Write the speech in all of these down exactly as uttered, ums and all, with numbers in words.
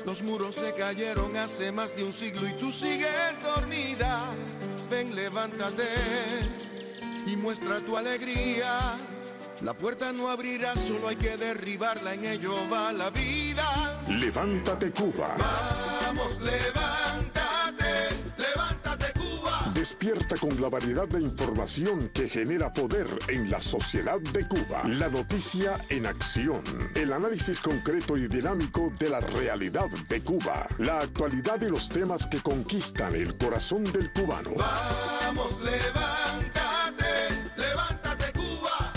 Los muros se cayeron hace más de un siglo y tú sigues dormida. Ven, levántate y muestra tu alegría. La puerta no abrirá, solo hay que derribarla, en ello va la vida. Levántate, Cuba. Vamos, levántate, levántate, Cuba. Despierta con la variedad de información que genera poder en la sociedad de Cuba. La noticia en acción. El análisis concreto y dinámico de la realidad de Cuba. La actualidad y los temas que conquistan el corazón del cubano. Vamos, levántate, levántate, Cuba.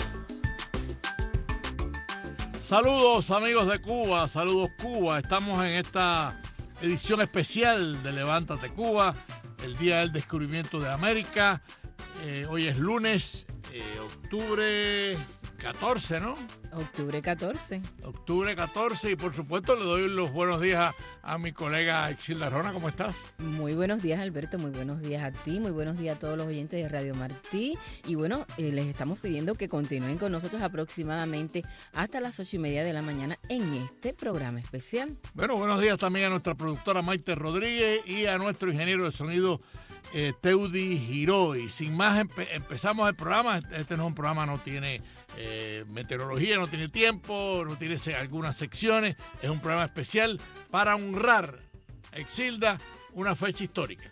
Saludos amigos de Cuba, saludos Cuba. Estamos en esta edición especial de Levántate Cuba, el día del descubrimiento de América. Eh, hoy es lunes, eh, octubre catorce, ¿no? Octubre catorce. Octubre catorce, y por supuesto le doy los buenos días a, a mi colega Exilda Rona. ¿Cómo estás? Muy buenos días, Alberto, muy buenos días a ti, muy buenos días a todos los oyentes de Radio Martí. Y bueno, eh, les estamos pidiendo que continúen con nosotros aproximadamente hasta las ocho y media de la mañana en este programa especial. Bueno, buenos días también a nuestra productora Maite Rodríguez y a nuestro ingeniero de sonido eh, Teudi Giró. Y sin más, empe- empezamos el programa. Este no es un programa, no tiene eh, meteorología, no tiene tiempo, no tiene se- algunas secciones. Es un programa especial para honrar, Exilda, una fecha histórica.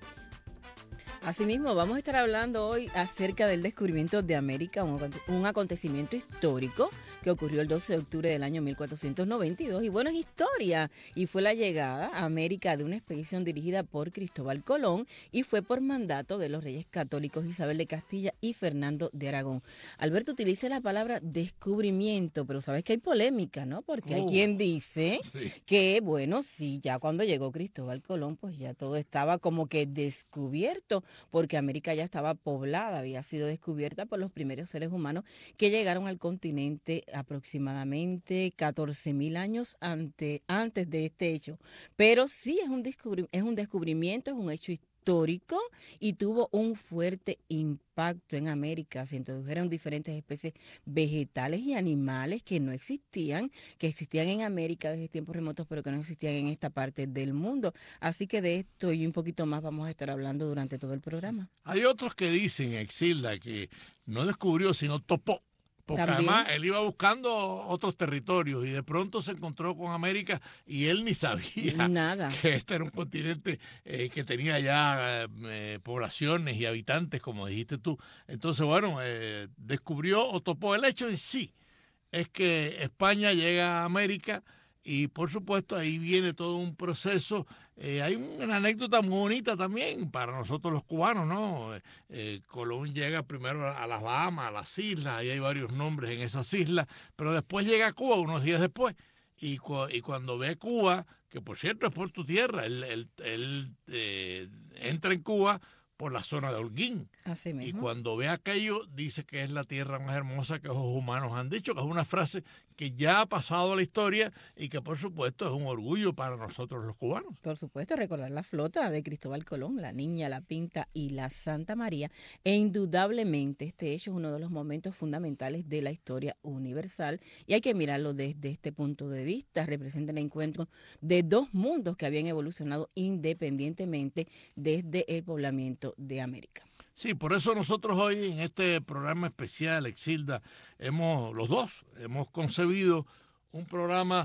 Asimismo, vamos a estar hablando hoy acerca del descubrimiento de América, un, un acontecimiento histórico que ocurrió el doce de octubre del año mil cuatrocientos noventa y dos. Y bueno, es historia. Y fue la llegada a América de una expedición dirigida por Cristóbal Colón y fue por mandato de los reyes católicos Isabel de Castilla y Fernando de Aragón. Alberto utiliza la palabra descubrimiento, pero sabes que hay polémica, ¿no? Porque hay Oh, quien dice sí. que, bueno, sí, ya cuando llegó Cristóbal Colón, pues ya todo estaba como que descubierto, porque América ya estaba poblada, había sido descubierta por los primeros seres humanos que llegaron al continente aproximadamente catorce mil años ante, antes de este hecho. Pero sí es un, descubri- es un descubrimiento, es un hecho histórico y tuvo un fuerte impacto en América. Se introdujeron diferentes especies vegetales y animales que no existían, que existían en América desde tiempos remotos, pero que no existían en esta parte del mundo. Así que de esto y un poquito más vamos a estar hablando durante todo el programa. Hay otros que dicen, Exilda, que no descubrió, sino topó. Porque También. además él iba buscando otros territorios y de pronto se encontró con América y él ni sabía Nada. que este era un continente eh, que tenía ya eh, poblaciones y habitantes, como dijiste tú. Entonces, bueno, eh, descubrió o topó. El hecho en sí es que España llega a América y, por supuesto, ahí viene todo un proceso. Eh, hay una anécdota muy bonita también para nosotros los cubanos, ¿no? Eh, Colón llega primero a las Bahamas, a las islas, ahí hay varios nombres en esas islas, pero después llega a Cuba unos días después. Y, cu- y cuando ve Cuba, que por cierto es por tu tierra, él, él- él, eh, entra en Cuba por la zona de Holguín. Así Y mismo. cuando ve aquello, dice que es la tierra más hermosa que ojos humanos han dicho, que es una frase que ya ha pasado a la historia y que por supuesto es un orgullo para nosotros los cubanos. Por supuesto, recordar la flota de Cristóbal Colón, la Niña, la Pinta y la Santa María. E indudablemente este hecho es uno de los momentos fundamentales de la historia universal y hay que mirarlo desde este punto de vista. Representa el encuentro de dos mundos que habían evolucionado independientemente desde el poblamiento de América. Sí, por eso nosotros hoy en este programa especial, Exilda, hemos, los dos, hemos concebido un programa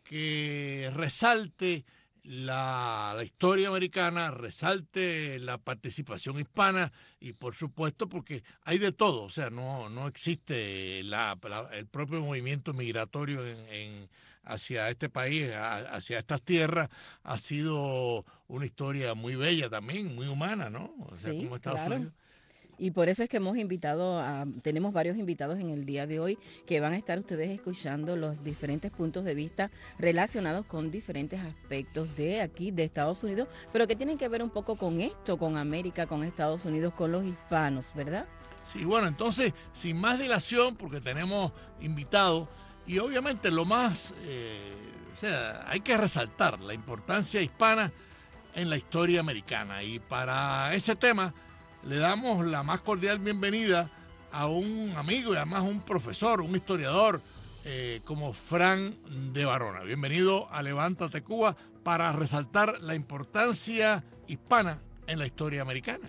que resalte la, la historia americana, resalte la participación hispana y por supuesto porque hay de todo, o sea, no, no existe la, la- el propio movimiento migratorio en, en- hacia este país, a- hacia estas tierras, ha sido una historia muy bella también, muy humana, ¿no? O sea, Sí, como Estados claro. Unidos. Y por eso es que hemos invitado a, tenemos varios invitados en el día de hoy que van a estar ustedes escuchando los diferentes puntos de vista relacionados con diferentes aspectos de aquí, de Estados Unidos, pero que tienen que ver un poco con esto, con América, con Estados Unidos, con los hispanos, ¿verdad? Sí, bueno, entonces, sin más dilación, porque tenemos invitados, y obviamente lo más, eh, o sea, hay que resaltar la importancia hispana en la historia americana. Y para ese tema le damos la más cordial bienvenida a un amigo y además un profesor, un historiador, eh, como Fran de Barona. Bienvenido a Levántate Cuba para resaltar la importancia hispana en la historia americana.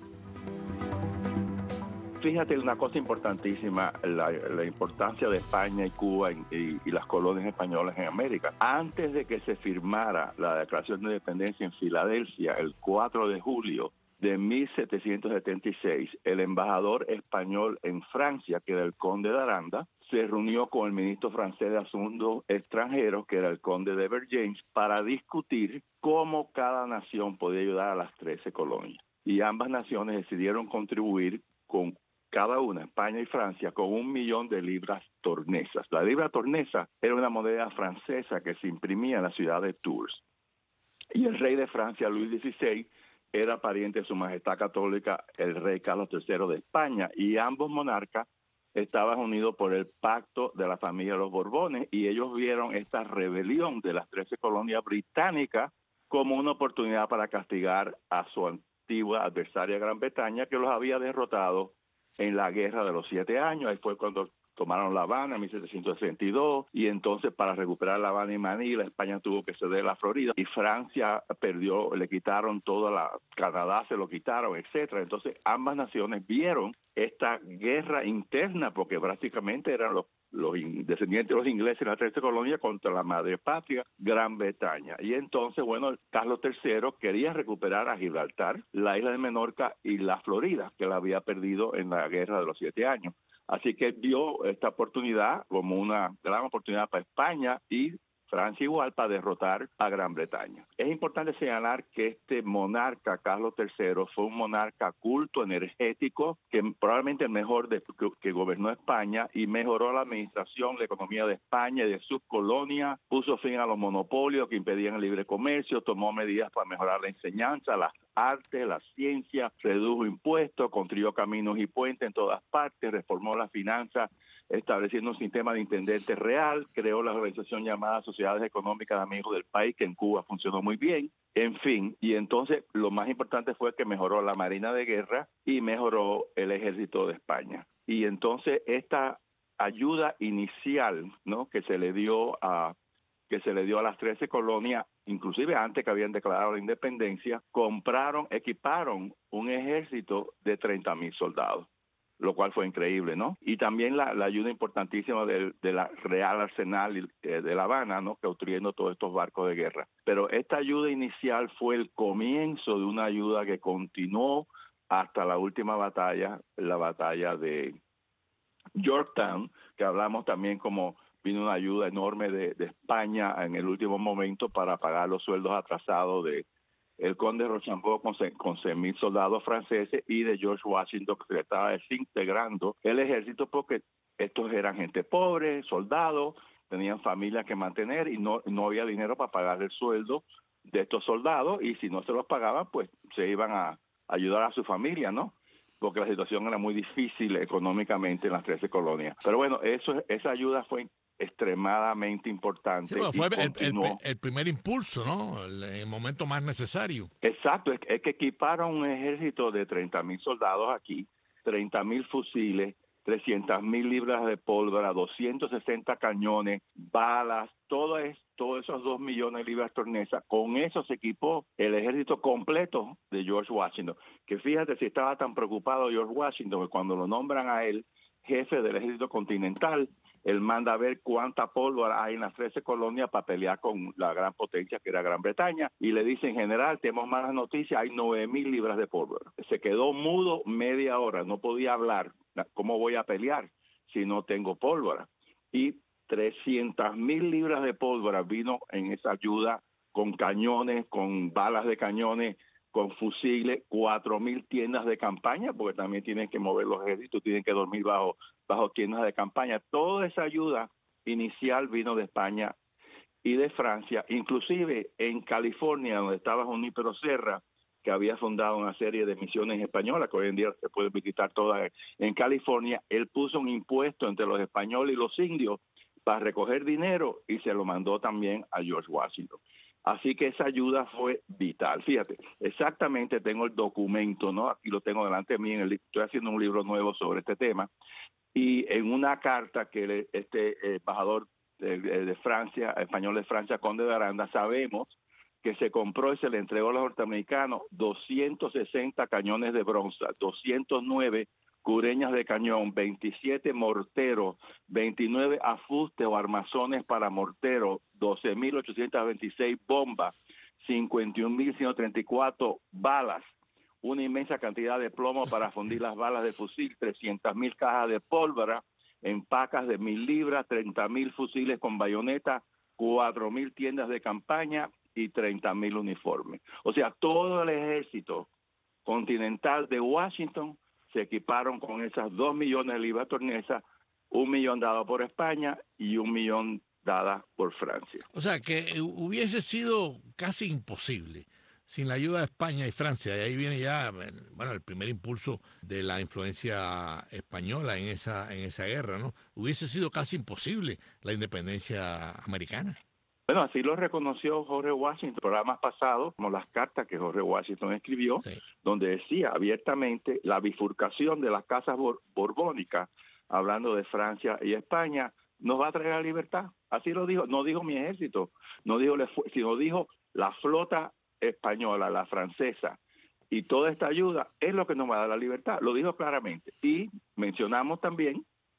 Fíjate una cosa importantísima, la, la importancia de España y Cuba y, y, y las colonias españolas en América. Antes de que se firmara la Declaración de Independencia en Filadelfia el cuatro de julio de mil setecientos setenta y seis, el embajador español en Francia, que era el conde de Aranda, se reunió con el ministro francés de Asuntos Extranjeros, que era el conde de Vergennes, para discutir cómo cada nación podía ayudar a las trece colonias. Y ambas naciones decidieron contribuir con cada una, España y Francia, con un millón de libras tornesas. La libra tornesa era una moneda francesa que se imprimía en la ciudad de Tours. Y el rey de Francia, Luis dieciséis, era pariente de su majestad católica, el rey Carlos tercero de España, y ambos monarcas estaban unidos por el pacto de la familia de los Borbones, y ellos vieron esta rebelión de las trece colonias británicas como una oportunidad para castigar a su antigua adversaria Gran Bretaña, que los había derrotado en la Guerra de los Siete Años. Ahí fue cuando tomaron La Habana en mil setecientos sesenta y dos, y entonces para recuperar La Habana y Manila, España tuvo que ceder la Florida, y Francia perdió, le quitaron toda la, Canadá se lo quitaron, etcétera. Entonces ambas naciones vieron esta guerra interna, porque prácticamente eran los los descendientes de los ingleses en la trece colonia contra la madre patria, Gran Bretaña. Y entonces, bueno, Carlos tercero quería recuperar a Gibraltar, la isla de Menorca y la Florida, que la había perdido en la Guerra de los Siete Años. Así que vio esta oportunidad como una gran oportunidad para España y Francia igual para derrotar a Gran Bretaña. Es importante señalar que este monarca, Carlos tercero, fue un monarca culto, energético, que probablemente el mejor de, que, que gobernó España, y mejoró la administración, la economía de España y de sus colonias, puso fin a los monopolios que impedían el libre comercio, tomó medidas para mejorar la enseñanza, las artes, la ciencia, redujo impuestos, construyó caminos y puentes en todas partes, reformó las finanzas, estableciendo un sistema de intendente real, creó la organización llamada Sociedades Económicas de Amigos del País, que en Cuba funcionó muy bien, en fin, y entonces lo más importante fue que mejoró la Marina de Guerra y mejoró el Ejército de España. Y entonces esta ayuda inicial, ¿no?, que se le dio a que se le dio a las trece colonias, inclusive antes que habían declarado la independencia, compraron, equiparon un ejército de treinta mil soldados, lo cual fue increíble, ¿no? Y también la, la ayuda importantísima del de la Real Arsenal eh, de La Habana, ¿no?, construyendo todos estos barcos de guerra. Pero esta ayuda inicial fue el comienzo de una ayuda que continuó hasta la última batalla, la batalla de Yorktown, que hablamos también como vino una ayuda enorme de, de España en el último momento para pagar los sueldos atrasados de el conde Rochambeau con, con seis mil soldados franceses, y de George Washington, que se estaba desintegrando el ejército porque estos eran gente pobre, soldados, tenían familias que mantener y no, no había dinero para pagar el sueldo de estos soldados, y si no se los pagaban, pues se iban a ayudar a su familia, ¿no? Porque la situación era muy difícil económicamente en las trece colonias. Pero bueno, eso esa ayuda fue extremadamente importante. Sí, bueno, fue el, el, el primer impulso, ¿no? El, el momento más necesario. Exacto, es, es que equiparon un ejército de treinta mil soldados aquí, treinta mil fusiles, trescientas mil libras de pólvora, doscientos sesenta cañones, balas, todo es, todos esos dos millones de libras tornesas. Con eso se equipó el ejército completo de George Washington. Que fíjate si estaba tan preocupado George Washington que cuando lo nombran a él jefe del ejército continental, él manda a ver cuánta pólvora hay en las trece colonias para pelear con la gran potencia que era Gran Bretaña, y le dice: en general, tenemos malas noticias, hay nueve mil libras de pólvora. Se quedó mudo media hora, no podía hablar. ¿Cómo voy a pelear si no tengo pólvora? Y trescientas mil libras de pólvora vino en esa ayuda, con cañones, con balas de cañones, con fusiles, cuatro mil tiendas de campaña, porque también tienen que mover los ejércitos, tienen que dormir bajo, bajo tiendas de campaña. Toda esa ayuda inicial vino de España y de Francia, inclusive en California, donde estaba Junípero Serra, que había fundado una serie de misiones españolas, que hoy en día se pueden visitar todas en California. Él puso un impuesto entre los españoles y los indios para recoger dinero, y se lo mandó también a George Washington. Así que esa ayuda fue vital. Fíjate, exactamente tengo el documento, ¿no? Aquí lo tengo delante de mí, en el, estoy haciendo un libro nuevo sobre este tema. y en una carta que este embajador de, de Francia, español de Francia, Conde de Aranda, sabemos que se compró y se le entregó a los norteamericanos doscientos sesenta cañones de bronce, doscientos nueve cureñas de cañón, veintisiete morteros, veintinueve afustes o armazones para morteros, doce mil ochocientas veintiséis bombas, cincuenta y un mil ciento treinta y cuatro balas, una inmensa cantidad de plomo para fundir las balas de fusil, trescientas mil cajas de pólvora en pacas de mil libras, treinta mil fusiles con bayoneta, cuatro mil tiendas de campaña y treinta mil uniformes. O sea, todo el ejército continental de Washington se equiparon con esas dos millones de libras tornesas, un millón dado por España y un millón dada por Francia. O sea, que hubiese sido casi imposible sin la ayuda de España y Francia. Y ahí viene ya, bueno, el primer impulso de la influencia española en esa en esa guerra, ¿no? Hubiese sido casi imposible la independencia americana. Bueno, así lo reconoció Jorge Washington en programas pasados, como las cartas que Jorge Washington escribió, sí, donde decía abiertamente la bifurcación de las casas bor borbónicas, hablando de Francia y España, nos va a traer la libertad. Así lo dijo, no dijo mi ejército, no dijo, sino dijo la flota española, la francesa, y toda esta ayuda es lo que nos va a dar la libertad. Lo dijo claramente. Y mencionamos también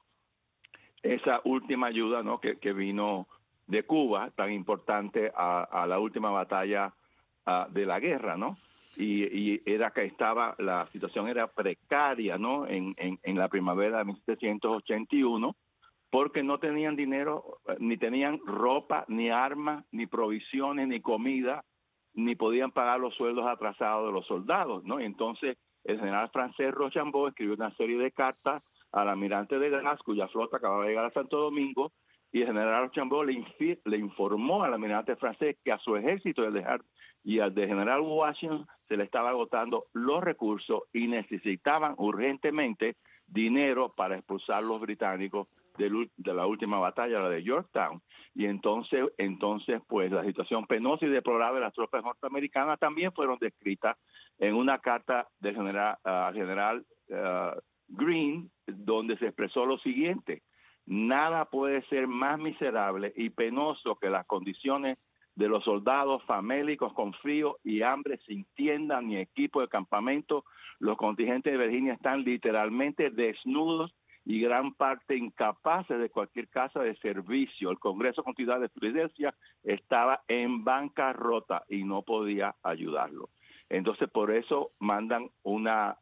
esa última ayuda, ¿no?, que, que vino de Cuba, tan importante a, a la última batalla uh, de la guerra, ¿no? Y, y era que estaba, la situación era precaria, ¿no?, en, en, en la primavera de mil setecientos ochenta y uno, porque no tenían dinero, ni tenían ropa, ni armas, ni provisiones, ni comida, ni podían pagar los sueldos atrasados de los soldados, ¿no? Y entonces el general francés Rochambeau escribió una serie de cartas al almirante de Grasse, cuya flota acababa de llegar a Santo Domingo, y el general Rochambeau le, le informó al almirante francés que a su ejército y al, dejar, y al de general Washington se le estaba agotando los recursos y necesitaban urgentemente dinero para expulsar a los británicos de, de la última batalla, la de Yorktown. Y entonces, entonces, pues la situación penosa y deplorable de las tropas norteamericanas también fueron descritas en una carta del general, uh, general uh, Green, donde se expresó lo siguiente: nada puede ser más miserable y penoso que las condiciones de los soldados famélicos con frío y hambre, sin tienda ni equipo de campamento. Los contingentes de Virginia están literalmente desnudos y gran parte incapaces de cualquier casa de servicio. El Congreso Continental de Filadelfia estaba en bancarrota y no podía ayudarlo. Entonces, por eso mandan una,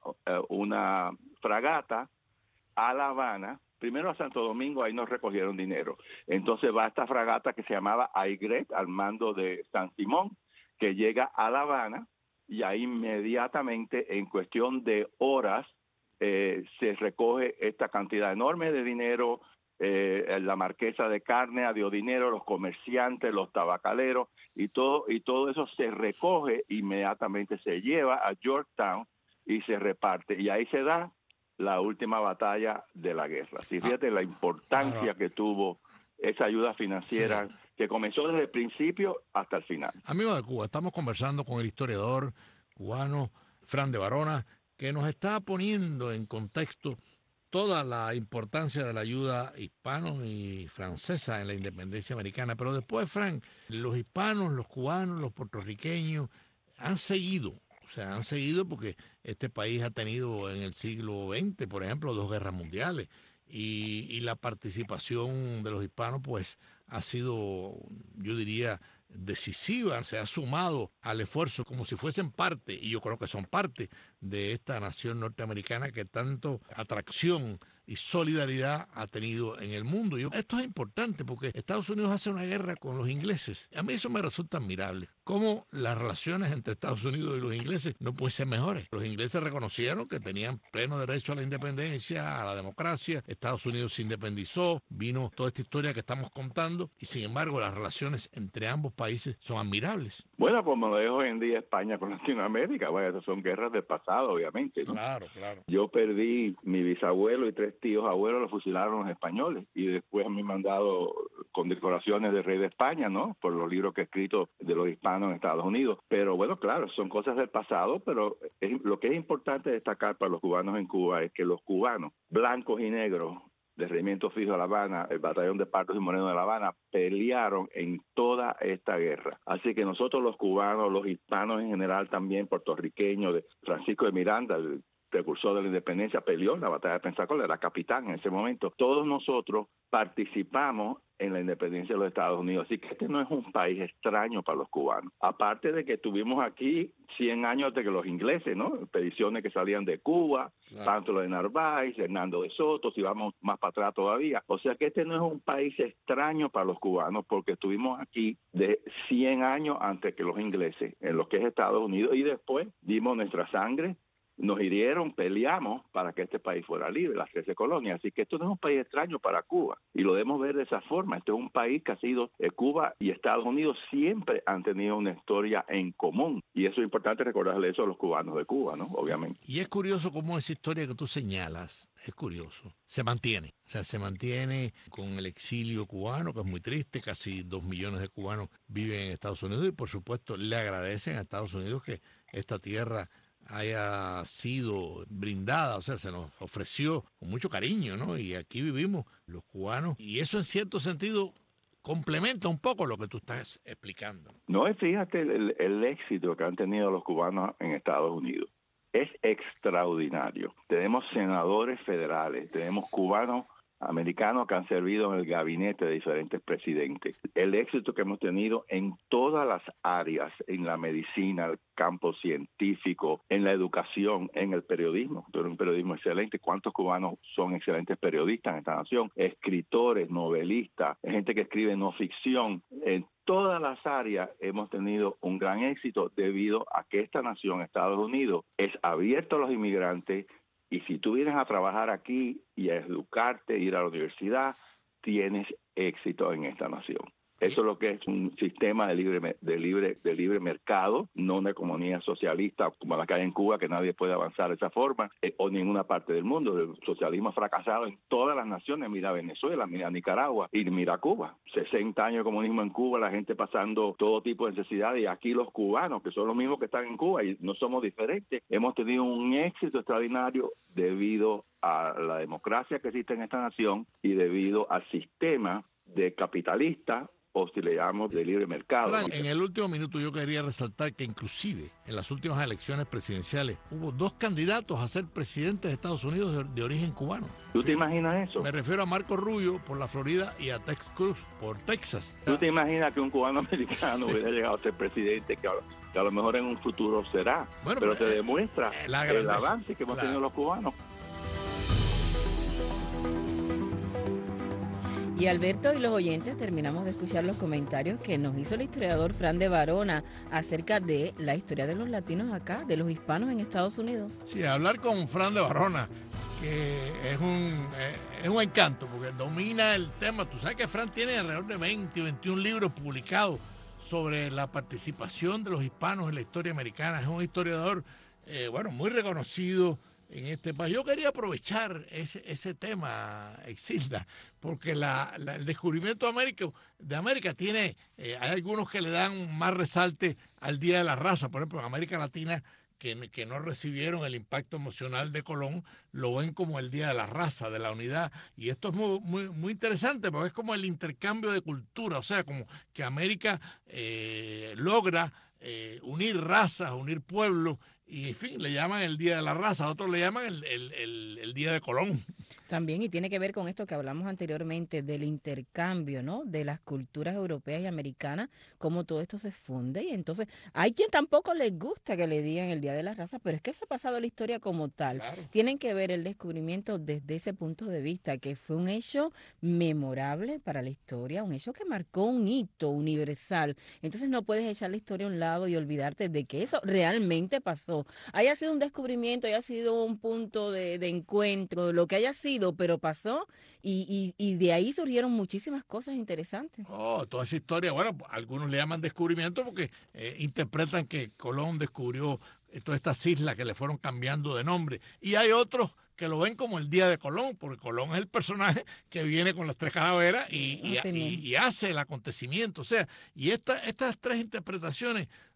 una fragata a La Habana, primero a Santo Domingo, ahí nos recogieron dinero. Entonces va esta fragata que se llamaba Aigret, al mando de San Simón, que llega a La Habana, y ahí inmediatamente, en cuestión de horas, eh, se recoge esta cantidad enorme de dinero. Eh, la marquesa de Carne dio dinero, los comerciantes, los tabacaleros, y todo, y todo eso se recoge, inmediatamente se lleva a Yorktown y se reparte. Y ahí se da la última batalla de la guerra. Si fíjate la importancia claro. que tuvo esa ayuda financiera, sí, que comenzó desde el principio hasta el final. Amigos de Cuba, estamos conversando con el historiador cubano Fran de Barona, que nos está poniendo en contexto toda la importancia de la ayuda hispano y francesa en la independencia americana. Pero después, Fran, los hispanos, los cubanos, los puertorriqueños han seguido. O sea, han seguido porque este país ha tenido en el siglo veinte, por ejemplo, dos guerras mundiales, y, y la participación de los hispanos, pues, ha sido, yo diría, decisiva. Se ha sumado al esfuerzo como si fuesen parte, y yo creo que son parte de esta nación norteamericana que tanto atracción y solidaridad ha tenido en el mundo. Yo, esto es importante porque Estados Unidos hace una guerra con los ingleses. A mí eso me resulta admirable. Cómo las relaciones entre Estados Unidos y los ingleses no pueden ser mejores. Los ingleses reconocieron que tenían pleno derecho a la independencia, a la democracia. Estados Unidos se independizó, vino toda esta historia que estamos contando, y sin embargo las relaciones entre ambos países son admirables. Bueno, como lo es hoy en día España con Latinoamérica, bueno, esas son guerras del pasado, obviamente, ¿no? Claro, claro. Yo perdí mi bisabuelo y tres tíos abuelos, los fusilaron los españoles, y después me han mandado condecoraciones de rey de España, ¿no?, por los libros que he escrito de los hispanos en Estados Unidos. Pero bueno, claro, son cosas del pasado, pero es, lo que es importante destacar para los cubanos en Cuba es que los cubanos, blancos y negros, del Regimiento Fijo de La Habana, el Batallón de Pardos y Moreno de La Habana, pelearon en toda esta guerra. Así que nosotros los cubanos, los hispanos en general también, puertorriqueños, de Francisco de Miranda, el precursor de la independencia, peleó en la batalla de Pensacola, era capitán en ese momento. Todos nosotros participamos en la independencia de los Estados Unidos. Así que este no es un país extraño para los cubanos. Aparte de que tuvimos aquí cien años de que los ingleses, ¿no? Expediciones que salían de Cuba, claro. Tanto de Narváez, Hernando de Soto, si vamos más para atrás todavía. O sea que este no es un país extraño para los cubanos porque estuvimos aquí de cien años antes que los ingleses, en lo que es Estados Unidos, y después dimos nuestra sangre, nos hirieron, peleamos para que este país fuera libre, las trece colonias. Así que esto no es un país extraño para Cuba y lo debemos ver de esa forma. Este es un país que ha sido, eh, Cuba y Estados Unidos siempre han tenido una historia en común y eso es importante recordarle eso a los cubanos de Cuba, ¿no? Obviamente. Y es curioso cómo esa historia que tú señalas, es curioso, se mantiene. O sea, se mantiene con el exilio cubano, que es muy triste, casi dos millones de cubanos viven en Estados Unidos y por supuesto le agradecen a Estados Unidos que esta tierra haya sido brindada, o sea, se nos ofreció con mucho cariño, ¿no? Y aquí vivimos los cubanos, y eso en cierto sentido complementa un poco lo que tú estás explicando. No, fíjate el, el éxito que han tenido los cubanos en Estados Unidos. Es extraordinario. Tenemos senadores federales, tenemos cubanos americanos que han servido en el gabinete de diferentes presidentes. El éxito que hemos tenido en todas las áreas, en la medicina, el campo científico, en la educación, en el periodismo. Tú eres un periodismo excelente. ¿Cuántos cubanos son excelentes periodistas en esta nación? Escritores, novelistas, gente que escribe no ficción. En todas las áreas hemos tenido un gran éxito debido a que esta nación, Estados Unidos, es abierta a los inmigrantes. Y si tú vienes a trabajar aquí y a educarte, ir a la universidad, tienes éxito en esta nación. Eso es lo que es un sistema de libre de libre de libre mercado, no una economía socialista como la que hay en Cuba, que nadie puede avanzar de esa forma, eh, o ninguna parte del mundo. El socialismo ha fracasado en todas las naciones. Mira Venezuela, mira Nicaragua y mira Cuba. sesenta años de comunismo en Cuba, la gente pasando todo tipo de necesidades, y aquí los cubanos, que son los mismos que están en Cuba y no somos diferentes, hemos tenido un éxito extraordinario debido a la democracia que existe en esta nación y debido al sistema de capitalista, o si le llamamos de libre mercado. Frank, en el último minuto yo quería resaltar que inclusive en las últimas elecciones presidenciales hubo dos candidatos a ser presidentes de Estados Unidos de, de origen cubano. ¿Tú te imaginas eso? Me refiero a Marco Rubio por la Florida y a Tex Cruz por Texas. ¿Tú te imaginas que un cubano americano hubiera llegado a ser presidente, que a, que a lo mejor en un futuro será? Bueno, pero te eh, demuestra eh, la el avance que hemos la... tenido los cubanos. Y Alberto y los oyentes, terminamos de escuchar los comentarios que nos hizo el historiador Fran de Varona acerca de la historia de los latinos acá, de los hispanos en Estados Unidos. Sí, hablar con Fran de Varona, que es un, es un encanto, porque domina el tema. Tú sabes que Fran tiene alrededor de veinte o veintiún libros publicados sobre la participación de los hispanos en la historia americana. Es un historiador, eh, bueno, muy reconocido en este país. Yo quería aprovechar ese, ese tema, Exilda, porque la, la, el descubrimiento de América, de América tiene, eh, hay algunos que le dan más resalte al Día de la Raza. Por ejemplo, en América Latina, que, que no recibieron el impacto emocional de Colón, lo ven como el Día de la Raza, de la unidad. Y esto es muy, muy, muy interesante, porque es como el intercambio de cultura, o sea, como que América eh, logra eh, unir razas, unir pueblos, y en fin, le llaman el Día de la Raza, otros le llaman el, el, el, el Día de Colón. También, y tiene que ver con esto que hablamos anteriormente del intercambio, ¿no? De las culturas europeas y americanas, cómo todo esto se funde. Y entonces, hay quien tampoco les gusta que le digan el Día de la Raza, pero es que eso ha pasado a la historia como tal. Claro. Tienen que ver el descubrimiento desde ese punto de vista, que fue un hecho memorable para la historia, un hecho que marcó un hito universal. Entonces, no puedes echar la historia a un lado y olvidarte de que eso realmente pasó. Haya sido un descubrimiento, haya sido un punto de, de encuentro, lo que haya sido, pero pasó y, y, y de ahí surgieron muchísimas cosas interesantes. Oh, toda esa historia, bueno, algunos le llaman descubrimiento porque eh, interpretan que Colón descubrió eh, todas estas islas que le fueron cambiando de nombre, y hay otros que lo ven como el Día de Colón, porque Colón es el personaje que viene con las tres calaveras y, y, y, y hace el acontecimiento. O sea, y esta, estas tres interpretaciones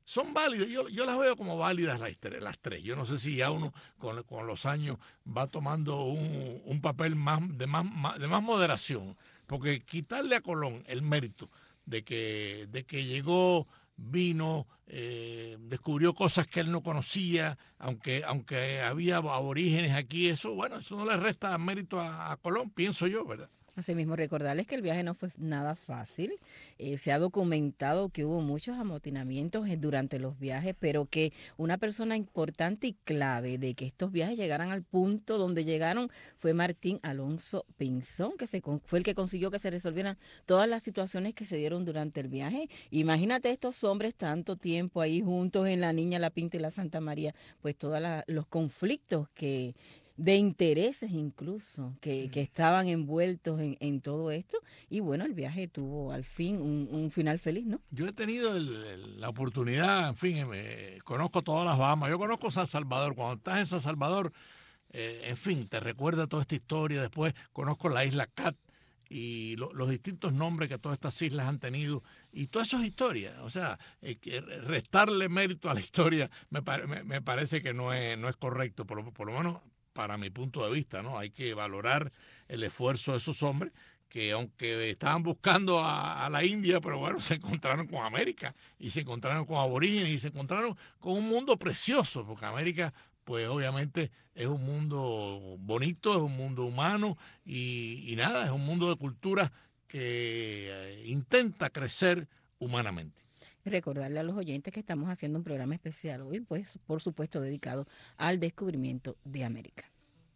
son válidas. Yo, yo las veo como válidas las, las tres. Yo no sé si ya uno con, con los años va tomando un, un papel más de, más, más de más moderación, porque quitarle a Colón el mérito de que, de que llegó, vino, eh, descubrió cosas que él no conocía, aunque, aunque había aborígenes aquí, eso, bueno, eso no le resta mérito a, a Colón, pienso yo, ¿verdad? Asimismo, recordarles que el viaje no fue nada fácil. Eh, se ha documentado que hubo muchos amotinamientos durante los viajes, pero que una persona importante y clave de que estos viajes llegaran al punto donde llegaron fue Martín Alonso Pinzón, que se, fue el que consiguió que se resolvieran todas las situaciones que se dieron durante el viaje. Imagínate estos hombres tanto tiempo ahí juntos en La Niña, La Pinta y La Santa María, pues todos los conflictos que... de intereses incluso, que, que estaban envueltos en, en todo esto. Y bueno, el viaje tuvo al fin un, un final feliz, ¿no? Yo he tenido el, el, la oportunidad, en fin, me, conozco todas las Bahamas, yo conozco San Salvador. Cuando estás en San Salvador, eh, en fin, te recuerda toda esta historia. Después conozco la isla Cat y lo, los distintos nombres que todas estas islas han tenido, y todas esas historias. O sea, eh, que restarle mérito a la historia me, me, me parece que no es, no es correcto, por, por lo menos para mi punto de vista, ¿no? Hay que valorar el esfuerzo de esos hombres que, aunque estaban buscando a, a la India, pero bueno, se encontraron con América y se encontraron con aborígenes y se encontraron con un mundo precioso, porque América, pues obviamente es un mundo bonito, es un mundo humano y, y nada, es un mundo de cultura que eh, intenta crecer humanamente. Recordarle a los oyentes que estamos haciendo un programa especial hoy, pues por supuesto dedicado al descubrimiento de América.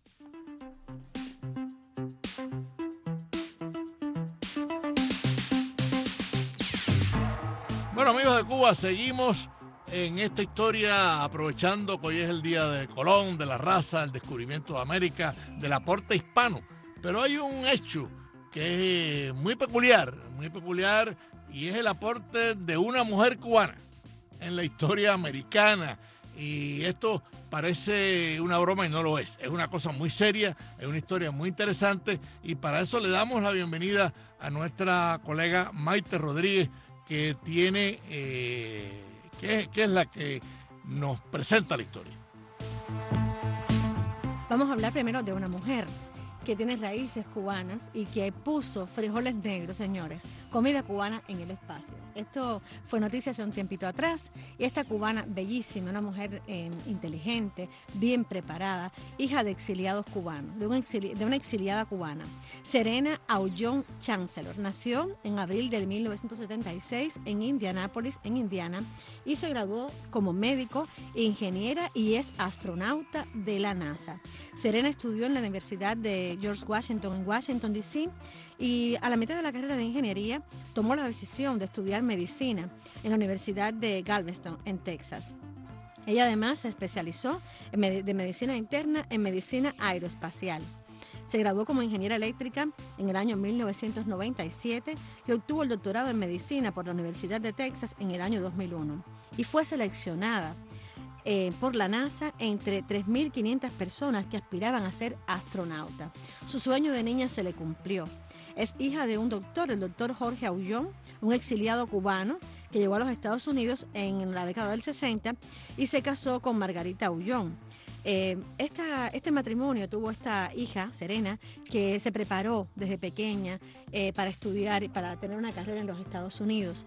Bueno, amigos de Cuba, seguimos en esta historia aprovechando que hoy es el día de Colón, de la raza, del descubrimiento de América, del aporte hispano. Pero hay un hecho que es muy peculiar, muy peculiar, y es el aporte de una mujer cubana en la historia americana. Y esto parece una broma y no lo es. Es una cosa muy seria, es una historia muy interesante, y para eso le damos la bienvenida a nuestra colega Maite Rodríguez, que tiene, eh, que, que es la que nos presenta la historia. Vamos a hablar primero de una mujer que tiene raíces cubanas y que puso frijoles negros, señores, comida cubana en el espacio. Esto fue noticia hace un tiempito atrás, y esta cubana bellísima, una mujer eh, inteligente, bien preparada, hija de exiliados cubanos, de, un exili de una exiliada cubana, Serena Aullón Chancellor, nació en abril de mil novecientos setenta y seis en Indianápolis, en Indiana, y se graduó como médico, ingeniera y es astronauta de la NASA. Serena estudió en la Universidad de George Washington en Washington, D C, y a la mitad de la carrera de ingeniería tomó la decisión de estudiar medicina en la Universidad de Galveston, en Texas. Ella además se especializó en med- de medicina interna en medicina aeroespacial. Se graduó como ingeniera eléctrica en el año mil novecientos noventa y siete y obtuvo el doctorado en medicina por la Universidad de Texas en el año dos mil uno. Y fue seleccionada Eh, por la NASA entre tres mil quinientas personas que aspiraban a ser astronauta. Su sueño de niña se le cumplió. Es hija de un doctor, el doctor Jorge Aullón, un exiliado cubano que llegó a los Estados Unidos en la década del sesenta y se casó con Margarita Aullón. Eh, esta, este matrimonio tuvo esta hija, Serena, que se preparó desde pequeña eh, para estudiar y para tener una carrera en los Estados Unidos.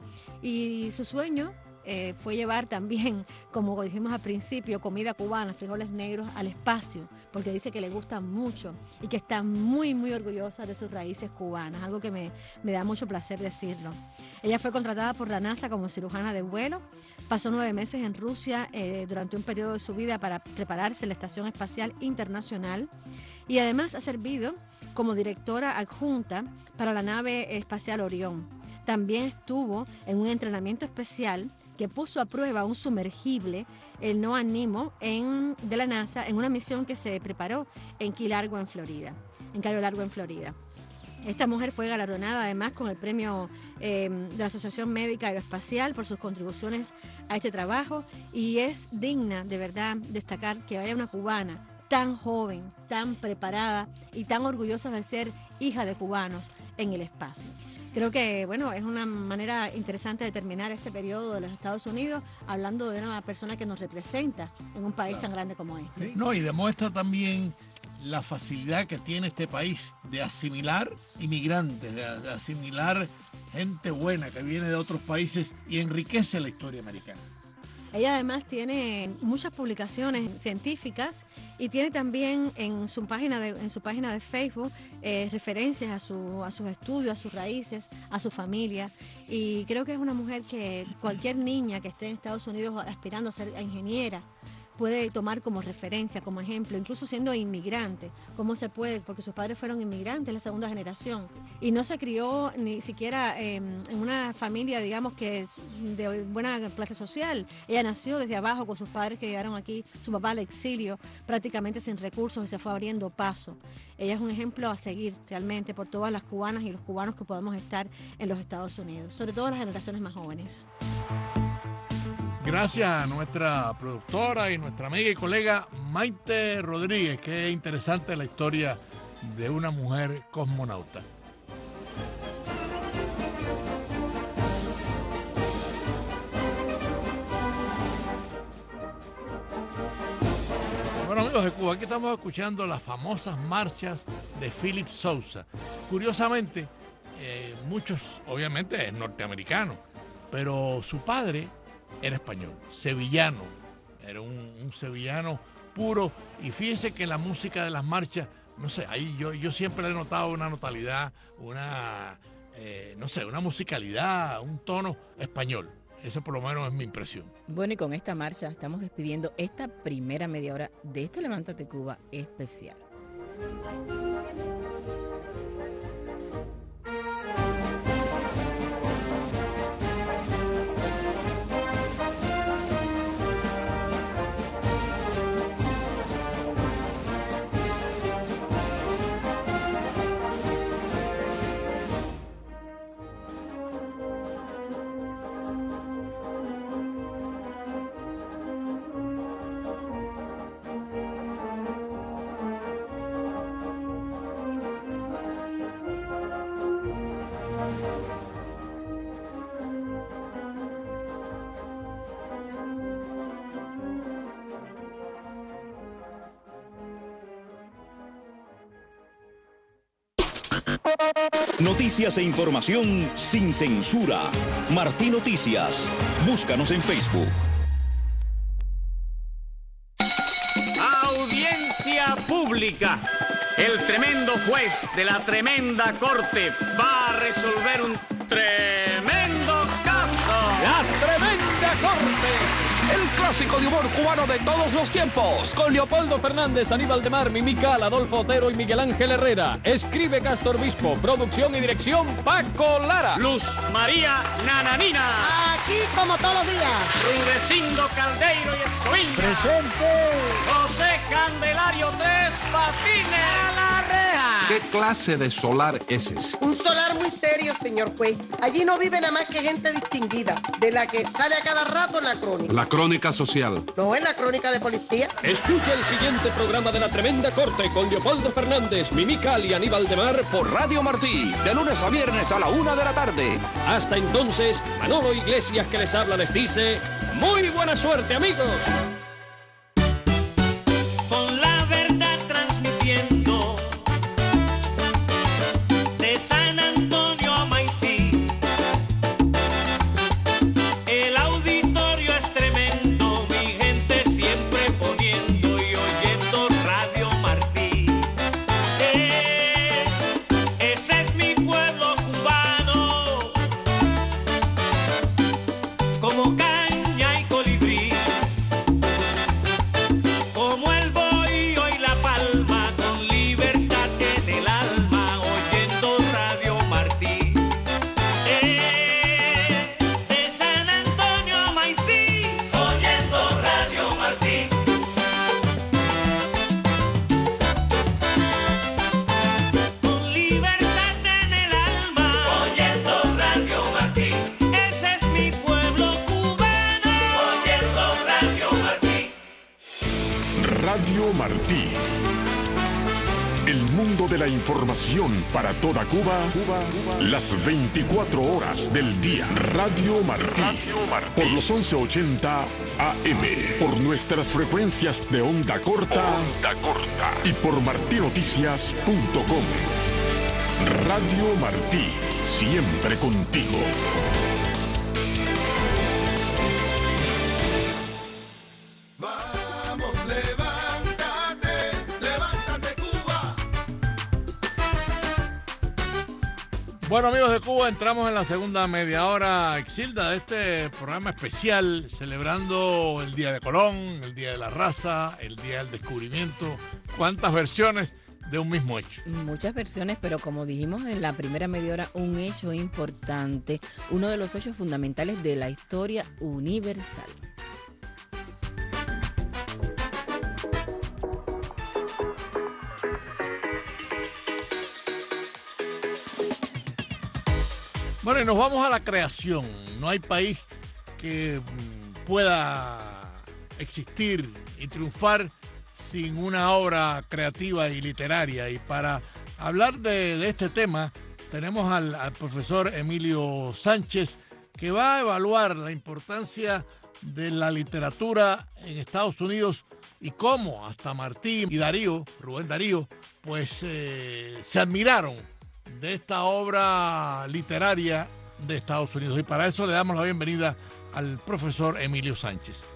Y su sueño Eh, fue llevar también, como dijimos al principio, comida cubana, frijoles negros al espacio, porque dice que le gusta mucho y que está muy, muy orgullosa de sus raíces cubanas, algo que me, me da mucho placer decirlo. Ella fue contratada por la NASA como cirujana de vuelo, pasó nueve meses en Rusia eh, durante un periodo de su vida para prepararse en la Estación Espacial Internacional, y además ha servido como directora adjunta para la nave espacial Orión. También estuvo en un entrenamiento especial que puso a prueba un sumergible, el NOAA Nemo, en, de la NASA, en una misión que se preparó en Key Largo, en Florida, en Cayo Largo, en Florida. Esta mujer fue galardonada además con el premio eh, de la Asociación Médica Aeroespacial por sus contribuciones a este trabajo, y es digna de verdad destacar que haya una cubana tan joven, tan preparada y tan orgullosa de ser hija de cubanos en el espacio. Creo que, bueno, es una manera interesante de terminar este periodo de los Estados Unidos hablando de una persona que nos representa en un país tan grande como este. No, y demuestra también la facilidad que tiene este país de asimilar inmigrantes, de, de asimilar gente buena que viene de otros países y enriquece la historia americana. Ella además tiene muchas publicaciones científicas y tiene también en su página de, en su página de Facebook eh, referencias a, su, a sus estudios, a sus raíces, a su familia. Y creo que es una mujer que cualquier niña que esté en Estados Unidos aspirando a ser ingeniera puede tomar como referencia, como ejemplo, incluso siendo inmigrante, cómo se puede, porque sus padres fueron inmigrantes, la segunda generación, y no se crió ni siquiera eh, en una familia, digamos, que es de buena clase social. Ella nació desde abajo con sus padres que llegaron aquí, su papá al exilio, prácticamente sin recursos, y se fue abriendo paso. Ella es un ejemplo a seguir realmente por todas las cubanas y los cubanos que podemos estar en los Estados Unidos, sobre todo las generaciones más jóvenes. Gracias a nuestra productora y nuestra amiga y colega Maite Rodríguez. Qué interesante la historia de una mujer cosmonauta. Bueno, amigos de Cuba, aquí estamos escuchando las famosas marchas de Philip Sousa. Curiosamente, eh, muchos, obviamente, es norteamericano, pero su padre era español, sevillano, era un, un sevillano puro, y fíjese que la música de las marchas, no sé, ahí yo, yo siempre le he notado una notalidad, una, eh, no sé, una musicalidad, un tono español. Esa por lo menos es mi impresión. Bueno, y con esta marcha estamos despidiendo esta primera media hora de este Levántate Cuba especial. Noticias e información sin censura. Martí Noticias. Búscanos en Facebook. Audiencia pública. El tremendo juez de la tremenda corte va a resolver un tremendo caso. La tremenda corte. El clásico de humor cubano de todos los tiempos. Con Leopoldo Fernández, Aníbal de Mar, Mimical, Adolfo Otero y Miguel Ángel Herrera. Escribe Castor Bispo. Producción y dirección Paco Lara. Luz María Nananina. Aquí como todos los días. Rudecindo Caldeiro y Escoviña. Presente. José Candelario Tres Patines. A la reja. ¿Qué clase de solar es ese? Un solar muy serio, señor juez. Allí no vive nada más que gente distinguida, de la que sale a cada rato en la crónica. La crónica social. No es la crónica de policía. Escucha el siguiente programa de La Tremenda Corte con Leopoldo Fernández, Mimical y Aníbal de Mar por Radio Martí, de lunes a viernes a la una de la tarde. Hasta entonces, Manolo Iglesias que les habla les dice, muy buena suerte, amigos. Con la verdad transmitiendo de San Antonio a Maicí. El auditorio es tremendo, mi gente siempre poniendo y oyendo Radio Martí. Eh, ese es mi pueblo cubano, como caña y colibrí, como el bohío y la palma, con libertad en el alma, oyendo Radio Martí. Eh, de San Antonio a Maicí, oyendo Radio Martí. Con libertad en el alma, oyendo Radio Martí. Ese es mi pueblo cubano, oyendo Radio Martí. Radio Martí. El mundo de la información para toda Cuba, Cuba, Cuba. Las veinticuatro horas del día. Radio Martí. Radio Martí. Por los once ochenta A M. Por nuestras frecuencias de onda corta. Onda corta. Y por martí noticias punto com. Radio Martí. Siempre contigo. Bueno, amigos de Cuba, entramos en la segunda media hora, Exilda, de este programa especial celebrando el Día de Colón, el Día de la Raza, el Día del Descubrimiento. ¿Cuántas versiones de un mismo hecho? Muchas versiones, pero como dijimos en la primera media hora, un hecho importante, uno de los hechos fundamentales de la historia universal. Bueno, y nos vamos a la creación. No hay país que pueda existir y triunfar sin una obra creativa y literaria. Y para hablar de, de este tema, tenemos al, al profesor Emilio Sánchez, que va a evaluar la importancia de la literatura en Estados Unidos y cómo hasta Martí y Darío, Rubén Darío, pues eh, se admiraron de esta obra literaria de Estados Unidos. Y para eso le damos la bienvenida al profesor Emilio Sánchez.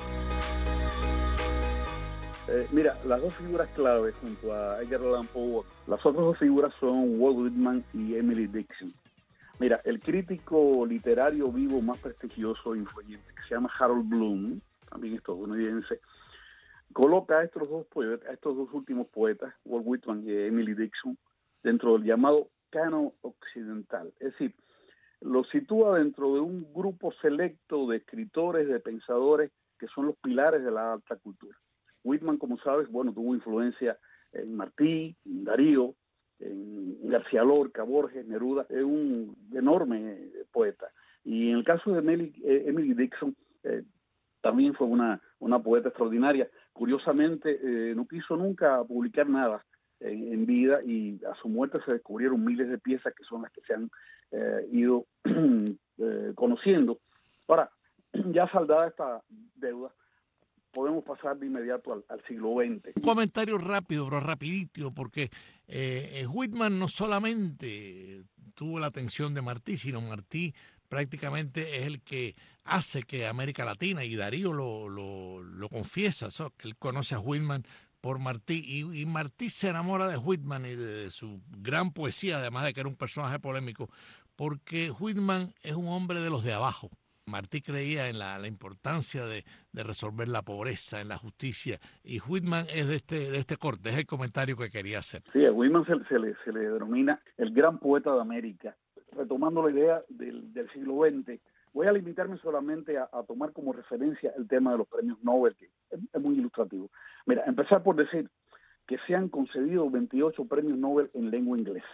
Eh, mira, las dos figuras claves junto a Edgar Allan Poe, las otras dos figuras son Walt Whitman y Emily Dickinson. Mira, el crítico literario vivo más prestigioso e influyente, que se llama Harold Bloom, también estadounidense, coloca a estos dos poetas, a estos dos últimos poetas, Walt Whitman y Emily Dickinson, dentro del llamado canon occidental. Es decir, lo sitúa dentro de un grupo selecto de escritores, de pensadores, que son los pilares de la alta cultura. Whitman, como sabes, bueno, tuvo influencia en Martí, en Darío, en García Lorca, Borges, Neruda. Es un enorme poeta. Y en el caso de Emily, eh, Emily Dickinson, eh, también fue una, una poeta extraordinaria. Curiosamente, eh, no quiso nunca publicar nada En, en vida, y a su muerte se descubrieron miles de piezas que son las que se han eh, ido eh, conociendo. Ahora, ya saldada esta deuda, podemos pasar de inmediato al, al siglo veinte. Un comentario rápido, pero rapidito, porque eh, Whitman no solamente tuvo la atención de Martí, sino Martí prácticamente es el que hace que América Latina, y Darío lo, lo, lo confiesa, ¿so? Que él conoce a Whitman por Martí, y, y Martí se enamora de Whitman y de, de su gran poesía, además de que era un personaje polémico, porque Whitman es un hombre de los de abajo. Martí creía en la, la importancia de, de resolver la pobreza, en la justicia, y Whitman es de este, de este corte. Es el comentario que quería hacer. Sí, a Whitman se, se, le, se le denomina el gran poeta de América. Retomando la idea del, del siglo veinte, voy a limitarme solamente a, a tomar como referencia el tema de los premios Nobel, que es, es muy ilustrativo. Mira, empezar por decir que se han concedido veintiocho premios Nobel en lengua inglesa.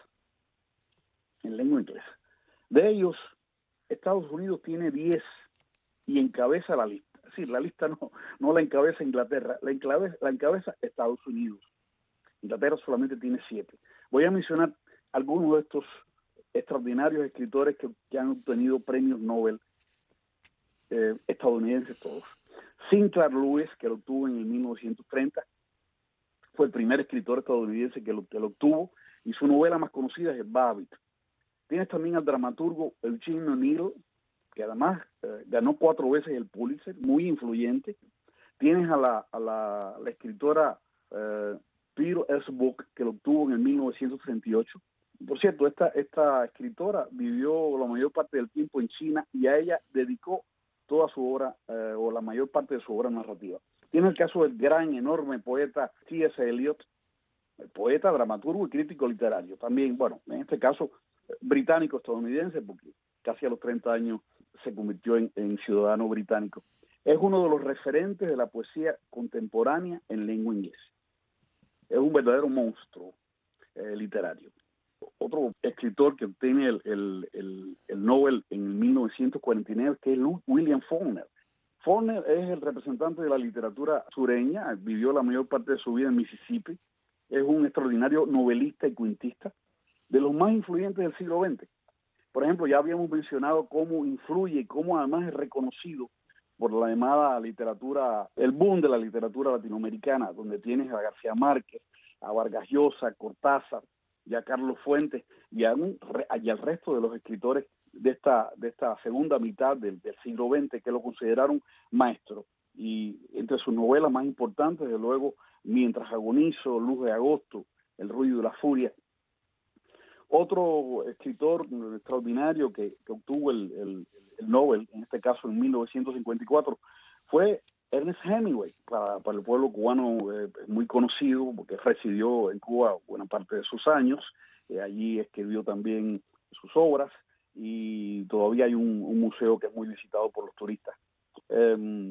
En lengua inglesa. De ellos, Estados Unidos tiene diez y encabeza la lista. Es decir, la lista no, no la encabeza Inglaterra, la encabeza, la encabeza Estados Unidos. Inglaterra solamente tiene siete. Voy a mencionar algunos de estos extraordinarios escritores que, que han obtenido premios Nobel eh, estadounidenses todos. Sinclair Lewis, que lo obtuvo en el mil novecientos treinta, fue el primer escritor estadounidense que lo, que lo obtuvo, y su novela más conocida es Babbitt. Tienes también al dramaturgo Eugene O'Neill, que además eh, ganó cuatro veces el Pulitzer, muy influyente. Tienes a la, a la, la escritora eh, Pearl S. Buck, que lo obtuvo en el mil novecientos treinta y ocho. Por cierto, esta, esta escritora vivió la mayor parte del tiempo en China, y a ella dedicó toda su obra, eh, o la mayor parte de su obra narrativa. Tiene el caso del gran, enorme poeta T S Eliot, poeta, dramaturgo y crítico literario. También, bueno, en este caso, británico-estadounidense, porque casi a los treinta años se convirtió en, en ciudadano británico. Es uno de los referentes de la poesía contemporánea en lengua inglesa. Es un verdadero monstruo eh, literario. Otro escritor que obtiene el, el, el, el Nobel en mil novecientos cuarenta y nueve, que es William Faulkner. Faulkner es el representante de la literatura sureña, vivió la mayor parte de su vida en Mississippi, es un extraordinario novelista y cuentista de los más influyentes del siglo veinte. Por ejemplo, ya habíamos mencionado cómo influye y cómo además es reconocido por la llamada literatura, el boom de la literatura latinoamericana, donde tienes a García Márquez, a Vargas Llosa, a Cortázar y a Carlos Fuentes y, a un, y al resto de los escritores de esta, de esta segunda mitad del, del siglo veinte que lo consideraron maestro. Y entre sus novelas más importantes, desde luego, Mientras agonizo, Luz de agosto, El ruido y la furia. Otro escritor extraordinario que, que obtuvo el, el, el Nobel, en este caso en mil novecientos cincuenta y cuatro, fue Ernest Hemingway. Para, para el pueblo cubano eh, es muy conocido porque residió en Cuba buena parte de sus años. Eh, allí escribió también sus obras y todavía hay un, un museo que es muy visitado por los turistas, eh,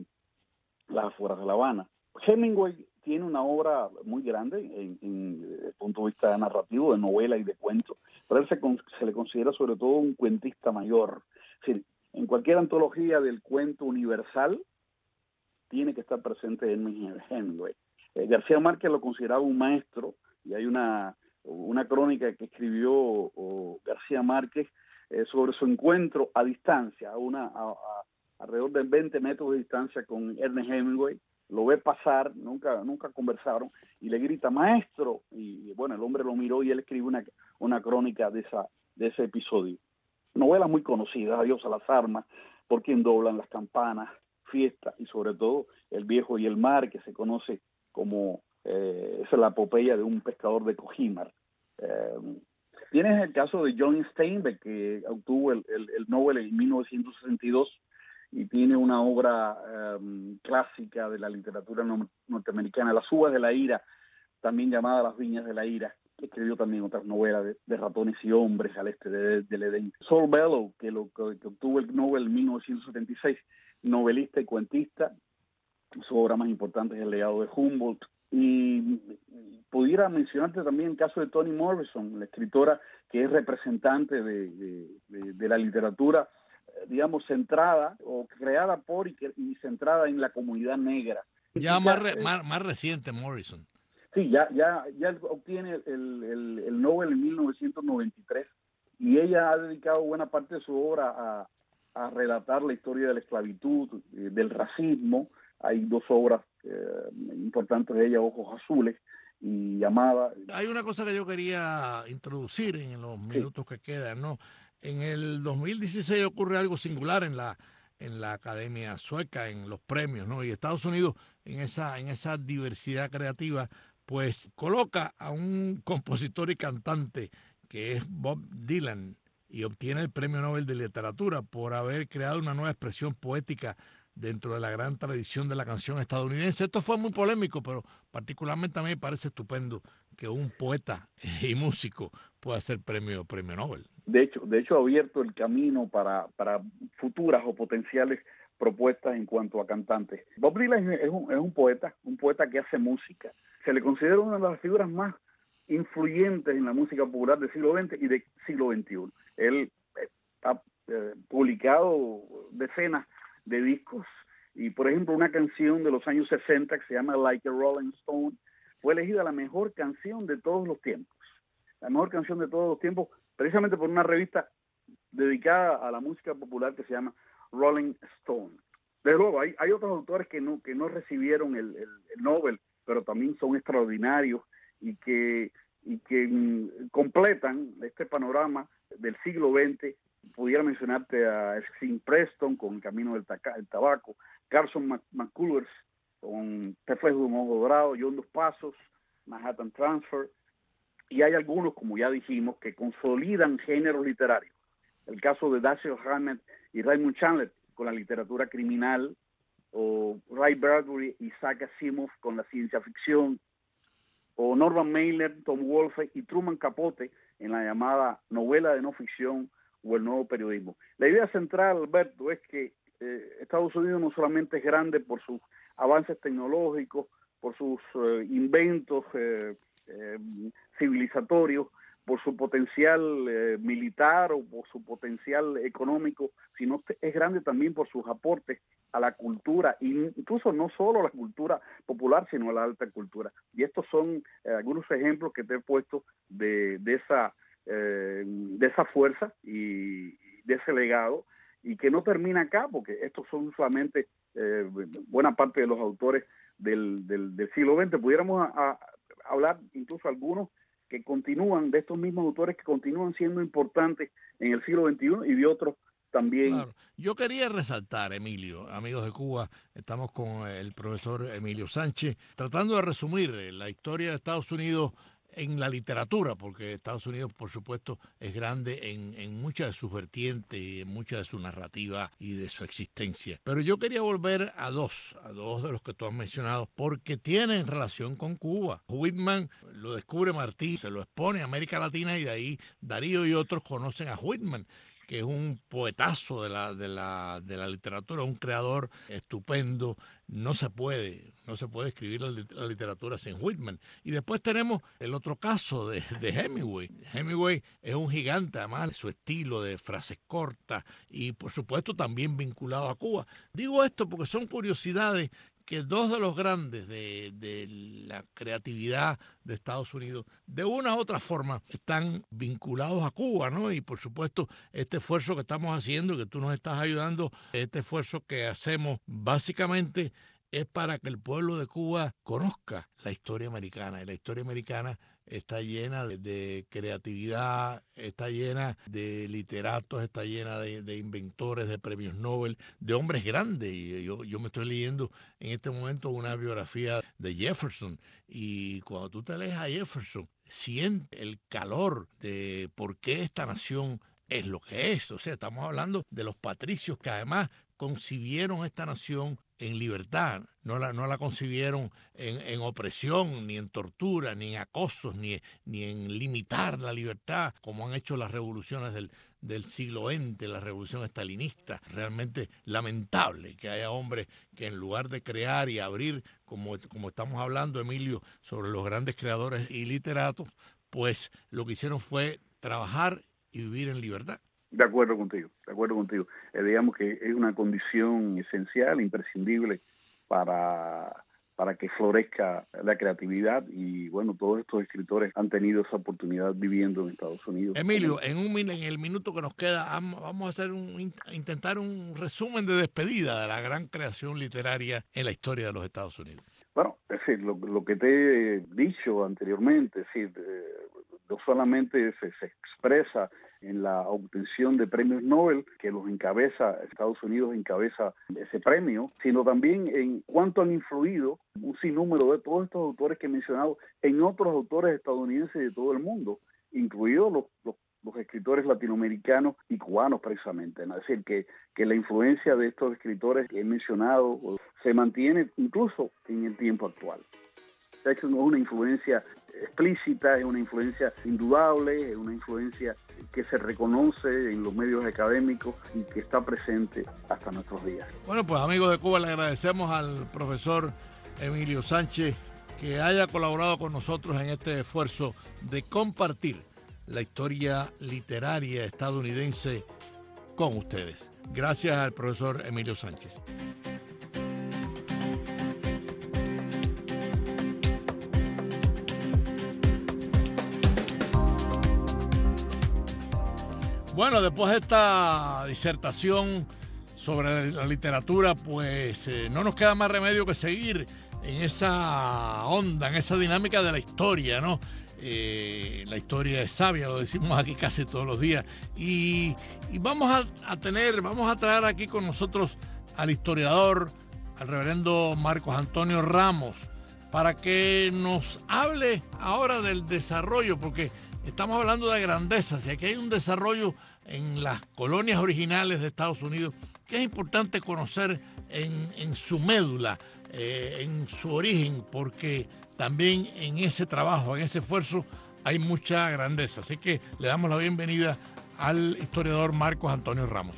las afueras de La Habana. Hemingway tiene una obra muy grande en, en, desde el punto de vista narrativo, de novela y de cuento, pero él se, se le considera sobre todo un cuentista mayor. Es decir, en cualquier antología del cuento universal tiene que estar presente Hemingway. Eh, García Márquez lo consideraba un maestro, y hay una, una crónica que escribió o, García Márquez eh, sobre su encuentro a distancia, a una, a, a, alrededor de veinte metros de distancia con Ernest Hemingway. Lo ve pasar, nunca nunca conversaron, y le grita, maestro, y bueno, el hombre lo miró y él escribe una, una crónica de esa de ese episodio. Novelas muy conocidas, Adiós a las armas, Por quien doblan las campanas, Fiesta, y sobre todo El viejo y el mar, que se conoce como, eh, es la epopeya de un pescador de Cojimar. Eh, tienes el caso de John Steinbeck, que obtuvo el, el, el Nobel en mil novecientos sesenta y dos, y tiene una obra um, clásica de la literatura no, norteamericana, Las uvas de la ira, también llamada Las viñas de la ira, que escribió también otras novelas de, de ratones y hombres al este de, del Edén. Saul Bellow, que, lo, que, que obtuvo el Nobel en mil novecientos setenta y seis, novelista y cuentista, su obra más importante es El legado de Humboldt. Y pudiera mencionarte también el caso de Toni Morrison, la escritora que es representante de, de, de, de la literatura, digamos, centrada o creada por y, y centrada en la comunidad negra. Ya más, re, más, más reciente Morrison. Sí, ya ya ya obtiene el, el, el Nobel en mil novecientos noventa y tres, y ella ha dedicado buena parte de su obra a, a relatar la historia de la esclavitud, del racismo. Hay dos obras eh, importantes de ella, Ojos Azules y Llamada. Hay una cosa que yo quería introducir en los minutos sí. que quedan, ¿no? En el dos mil dieciséis ocurre algo singular en la en la Academia Sueca, en los premios, ¿no? Y Estados Unidos, en esa en esa diversidad creativa, pues coloca a un compositor y cantante que es Bob Dylan y obtiene el Premio Nobel de Literatura por haber creado una nueva expresión poética dentro de la gran tradición de la canción estadounidense. Esto fue muy polémico, pero particularmente a mí me parece estupendo que un poeta y músico pueda ser premio, premio Nobel. De hecho, de hecho ha abierto el camino para, para futuras o potenciales propuestas en cuanto a cantantes. Bob Dylan es un, es un poeta, un poeta que hace música. Se le considera una de las figuras más influyentes en la música popular del siglo veinte y del siglo veintiuno. Él eh, ha eh, publicado decenas de discos, y por ejemplo una canción de los años sesenta que se llama Like a Rolling Stone fue elegida la mejor canción de todos los tiempos, la mejor canción de todos los tiempos, precisamente por una revista dedicada a la música popular que se llama Rolling Stone. Desde luego hay, hay otros autores que no que no recibieron el, el, el Nobel, pero también son extraordinarios y que y que mm, completan este panorama del siglo veinte. Pudiera mencionarte a Sing Preston con El camino del, taca, el tabaco, Carson McCullers con Reflejo de un ojo dorado, John Dos Pasos, Manhattan Transfer, y hay algunos, como ya dijimos, que consolidan géneros literarios. El caso de Dashiell Hammett y Raymond Chandler con la literatura criminal, o Ray Bradbury y Isaac Asimov con la ciencia ficción, o Norman Mailer, Tom Wolfe y Truman Capote en la llamada novela de no ficción o el nuevo periodismo. La idea central, Alberto, es que eh, Estados Unidos no solamente es grande por sus avances tecnológicos, por sus eh, inventos eh, eh, civilizatorios, por su potencial eh, militar o por su potencial económico, sino es grande también por sus aportes a la cultura, incluso no solo a la cultura popular, sino a la alta cultura. Y estos son eh, algunos ejemplos que te he puesto de, de, esa, eh, de esa fuerza y de ese legado, y que no termina acá, porque estos son solamente eh, buena parte de los autores del, del, del siglo veinte. Pudiéramos a, a hablar incluso algunos que continúan, de estos mismos autores que continúan siendo importantes en el siglo veintiuno, y de otros también. Claro. Yo quería resaltar, Emilio, amigos de Cuba, estamos con el profesor Emilio Sánchez, tratando de resumir la historia de Estados Unidos en la literatura, porque Estados Unidos, por supuesto, es grande en, en muchas de sus vertientes y en mucha de su narrativa y de su existencia. Pero yo quería volver a dos, a dos de los que tú has mencionado, porque tienen relación con Cuba. Whitman lo descubre Martí, se lo expone a América Latina, y de ahí Darío y otros conocen a Whitman, que es un poetazo de la, de la, de la literatura, un creador estupendo. No se puede, no se puede escribir la, la literatura sin Whitman. Y después tenemos el otro caso de, de Hemingway. Hemingway es un gigante, además, de su estilo de frases cortas y, por supuesto, también vinculado a Cuba. Digo esto porque son curiosidades que dos de los grandes de, de la creatividad de Estados Unidos, de una u otra forma, están vinculados a Cuba, ¿no? Y por supuesto, este esfuerzo que estamos haciendo, que tú nos estás ayudando, este esfuerzo que hacemos básicamente es para que el pueblo de Cuba conozca la historia americana. Y la historia americana está llena de, de creatividad, está llena de literatos, está llena de, de inventores, de premios Nobel, de hombres grandes. Y yo, yo me estoy leyendo en este momento una biografía de Jefferson, y cuando tú te lees a Jefferson, sientes el calor de por qué esta nación es lo que es. O sea, estamos hablando de los patricios que además concibieron esta nación en libertad, no la, no la concibieron en, en opresión, ni en tortura, ni en acosos, ni, ni en limitar la libertad, como han hecho las revoluciones del, del siglo veinte, la revolución estalinista. Realmente lamentable que haya hombres que, en lugar de crear y abrir, como, como estamos hablando, Emilio, sobre los grandes creadores y literatos, pues lo que hicieron fue trabajar y vivir en libertad. De acuerdo contigo, de acuerdo contigo. Eh, digamos que es una condición esencial, imprescindible para, para que florezca la creatividad, y bueno, todos estos escritores han tenido esa oportunidad viviendo en Estados Unidos. Emilio, en un en el minuto que nos queda, vamos a hacer un intentar un resumen de despedida de la gran creación literaria en la historia de los Estados Unidos. Bueno, es decir, lo, lo que te he dicho anteriormente, es decir, eh, no solamente se, se expresa en la obtención de premios Nobel, que los encabeza, Estados Unidos encabeza ese premio, sino también en cuánto han influido un sinnúmero de todos estos autores que he mencionado en otros autores estadounidenses de todo el mundo, incluidos los, los, los escritores latinoamericanos y cubanos precisamente, ¿no? Es decir, que, que la influencia de estos escritores que he mencionado se mantiene incluso en el tiempo actual. Es una influencia explícita, es una influencia indudable, es una influencia que se reconoce en los medios académicos y que está presente hasta nuestros días. Bueno, pues amigos de Cuba, le agradecemos al profesor Emilio Sánchez que haya colaborado con nosotros en este esfuerzo de compartir la historia literaria estadounidense con ustedes. Gracias al profesor Emilio Sánchez. Bueno, después de esta disertación sobre la literatura, pues eh, no nos queda más remedio que seguir en esa onda, en esa dinámica de la historia, ¿no? Eh, la historia es sabia, lo decimos aquí casi todos los días. Y, y vamos a, a tener, vamos a traer aquí con nosotros al historiador, al reverendo Marcos Antonio Ramos, para que nos hable ahora del desarrollo, porque estamos hablando de grandezas y aquí hay un desarrollo en las colonias originales de Estados Unidos que es importante conocer en, en su médula, eh, en su origen, porque también en ese trabajo, en ese esfuerzo, hay mucha grandeza. Así que le damos la bienvenida al historiador Marcos Antonio Ramos.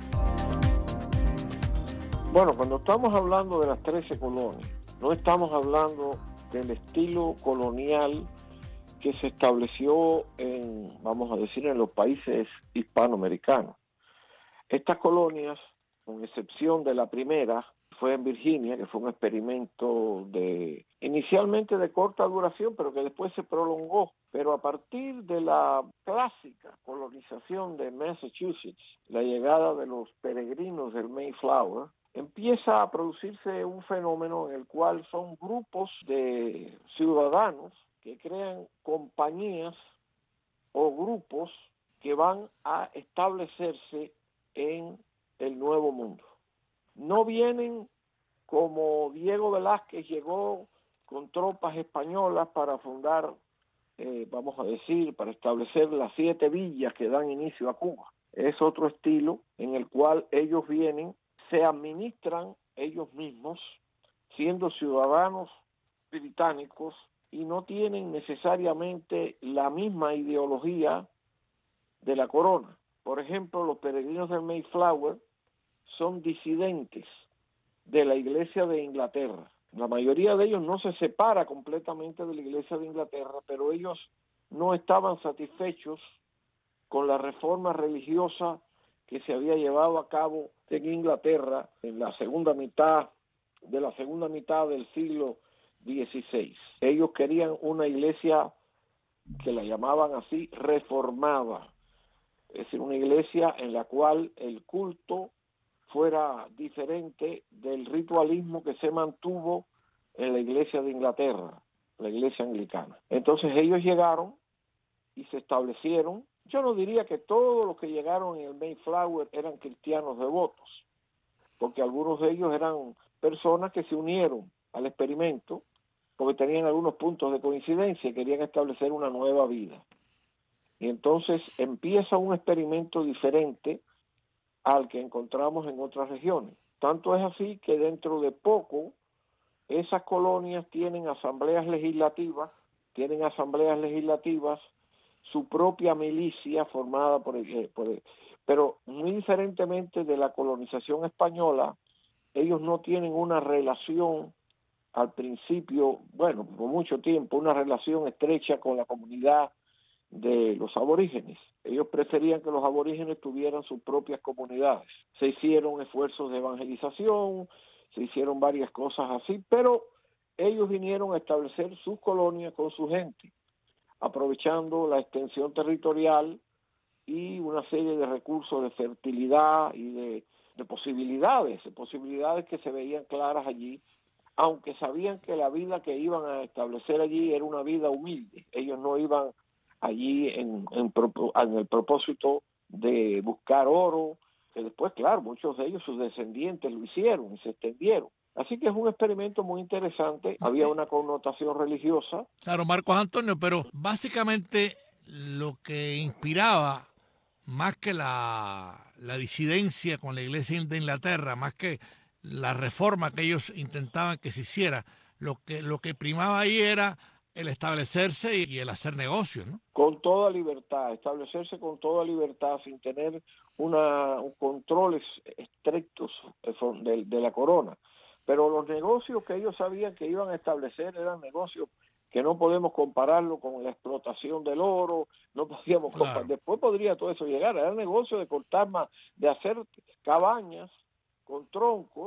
Bueno, cuando estamos hablando de las trece colonias, no estamos hablando del estilo colonial que se estableció en, vamos a decir, en los países hispanoamericanos. Estas colonias, con excepción de la primera, fue en Virginia, que fue un experimento de inicialmente de corta duración, pero que después se prolongó. Pero a partir de la clásica colonización de Massachusetts, la llegada de los peregrinos del Mayflower, empieza a producirse un fenómeno en el cual son grupos de ciudadanos que crean compañías o grupos que van a establecerse en el Nuevo Mundo. No vienen como Diego Velázquez llegó con tropas españolas para fundar, eh, vamos a decir, para establecer las siete villas que dan inicio a Cuba. Es otro estilo en el cual ellos vienen, se administran ellos mismos, siendo ciudadanos británicos, y no tienen necesariamente la misma ideología de la corona. Por ejemplo, los peregrinos del Mayflower son disidentes de la Iglesia de Inglaterra. La mayoría de ellos no se separa completamente de la Iglesia de Inglaterra, pero ellos no estaban satisfechos con la reforma religiosa que se había llevado a cabo en Inglaterra en la segunda mitad de la segunda mitad del siglo dieciséis. Ellos querían una iglesia que la llamaban así reformada, es decir, una iglesia en la cual el culto fuera diferente del ritualismo que se mantuvo en la iglesia de Inglaterra, la iglesia anglicana. Entonces ellos llegaron y se establecieron. Yo no diría que todos los que llegaron en el Mayflower eran cristianos devotos, porque algunos de ellos eran personas que se unieron al experimento porque tenían algunos puntos de coincidencia y querían establecer una nueva vida. Y entonces empieza un experimento diferente al que encontramos en otras regiones. Tanto es así que dentro de poco esas colonias tienen asambleas legislativas, tienen asambleas legislativas, su propia milicia formada por el, por el, pero muy diferentemente de la colonización española, ellos no tienen una relación al principio, bueno, por mucho tiempo, una relación estrecha con la comunidad de los aborígenes. Ellos preferían que los aborígenes tuvieran sus propias comunidades. Se hicieron esfuerzos de evangelización, se hicieron varias cosas así, pero ellos vinieron a establecer sus colonias con su gente, aprovechando la extensión territorial y una serie de recursos de fertilidad y de, de posibilidades, de posibilidades que se veían claras allí, aunque sabían que la vida que iban a establecer allí era una vida humilde. Ellos no iban allí en, en, en el propósito de buscar oro, que después, claro, muchos de ellos, sus descendientes, lo hicieron y se extendieron. Así que es un experimento muy interesante, había una connotación religiosa. Claro, Marcos Antonio, pero básicamente lo que inspiraba, más que la, la disidencia con la Iglesia de Inglaterra, más que la reforma que ellos intentaban que se hiciera, lo que, lo que primaba ahí era el establecerse y el hacer negocios, ¿no? Con toda libertad, establecerse con toda libertad, sin tener una, un controles estrictos de, de la corona. Pero los negocios que ellos sabían que iban a establecer eran negocios que no podemos compararlo con la explotación del oro, no podíamos claro. comparar. Después podría todo eso llegar, era negocio de cortar más, de hacer cabañas con troncos,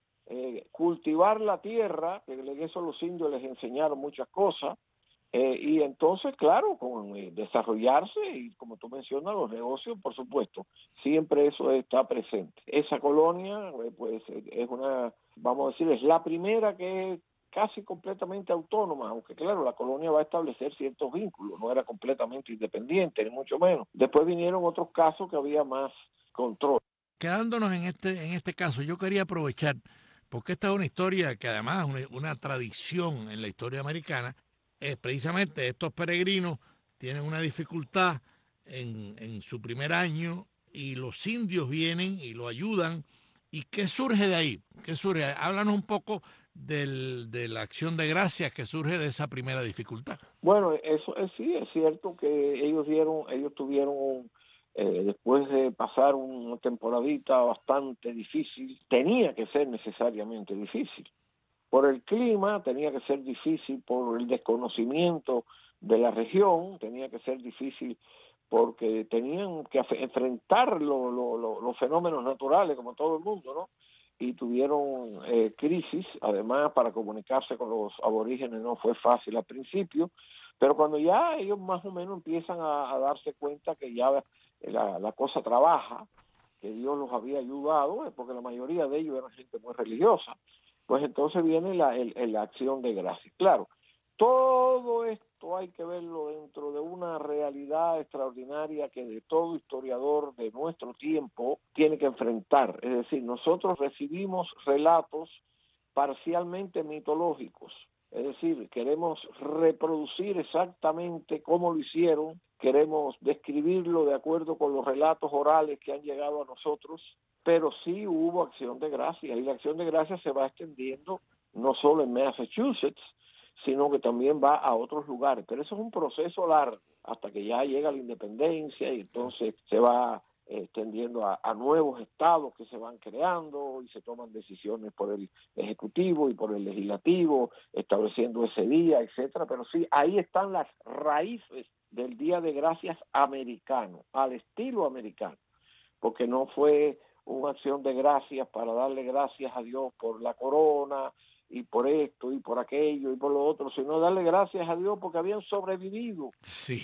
eh, cultivar la tierra, que en eso los indios les enseñaron muchas cosas, eh, y entonces, claro, con eh, desarrollarse, y como tú mencionas, los negocios, por supuesto, siempre eso está presente. Esa colonia, eh, pues, es una, vamos a decir, es la primera que es casi completamente autónoma, aunque claro, la colonia va a establecer ciertos vínculos, no era completamente independiente, ni mucho menos. Después vinieron otros casos que había más control. Quedándonos en este, en este caso, yo quería aprovechar, porque esta es una historia que además es una, una tradición en la historia americana, es precisamente estos peregrinos tienen una dificultad en, en su primer año y los indios vienen y lo ayudan. ¿Y qué surge de ahí? ¿Qué surge? Háblanos un poco del, de la acción de gracias que surge de esa primera dificultad. Bueno, eso es, sí, es cierto que ellos dieron, ellos tuvieron... Eh, después de pasar una temporadita bastante difícil, tenía que ser necesariamente difícil, por el clima, tenía que ser difícil por el desconocimiento de la región, tenía que ser difícil porque tenían que enfrentar lo, lo, lo, los fenómenos naturales como todo el mundo, ¿no? Y tuvieron eh, crisis, además para comunicarse con los aborígenes no fue fácil al principio, pero cuando ya ellos más o menos empiezan a, a darse cuenta que ya la, la cosa trabaja, que Dios los había ayudado, porque la mayoría de ellos eran gente muy religiosa, pues entonces viene la, el, el, la acción de gracias. Claro, todo esto hay que verlo dentro de una realidad extraordinaria que de todo historiador de nuestro tiempo tiene que enfrentar. Es decir, nosotros recibimos relatos parcialmente mitológicos. Es decir, queremos reproducir exactamente cómo lo hicieron, queremos describirlo de acuerdo con los relatos orales que han llegado a nosotros, pero sí hubo acción de gracias, y la acción de gracias se va extendiendo no solo en Massachusetts, sino que también va a otros lugares. Pero eso es un proceso largo, hasta que ya llega la independencia, y entonces se va eh, extendiendo a, a nuevos estados que se van creando, y se toman decisiones por el Ejecutivo y por el Legislativo, estableciendo ese día, etcétera. Pero sí, ahí están las raíces del Día de Gracias americano, al estilo americano, porque no fue una acción de gracias para darle gracias a Dios por la corona y por esto y por aquello y por lo otro, sino darle gracias a Dios porque habían sobrevivido. Sí,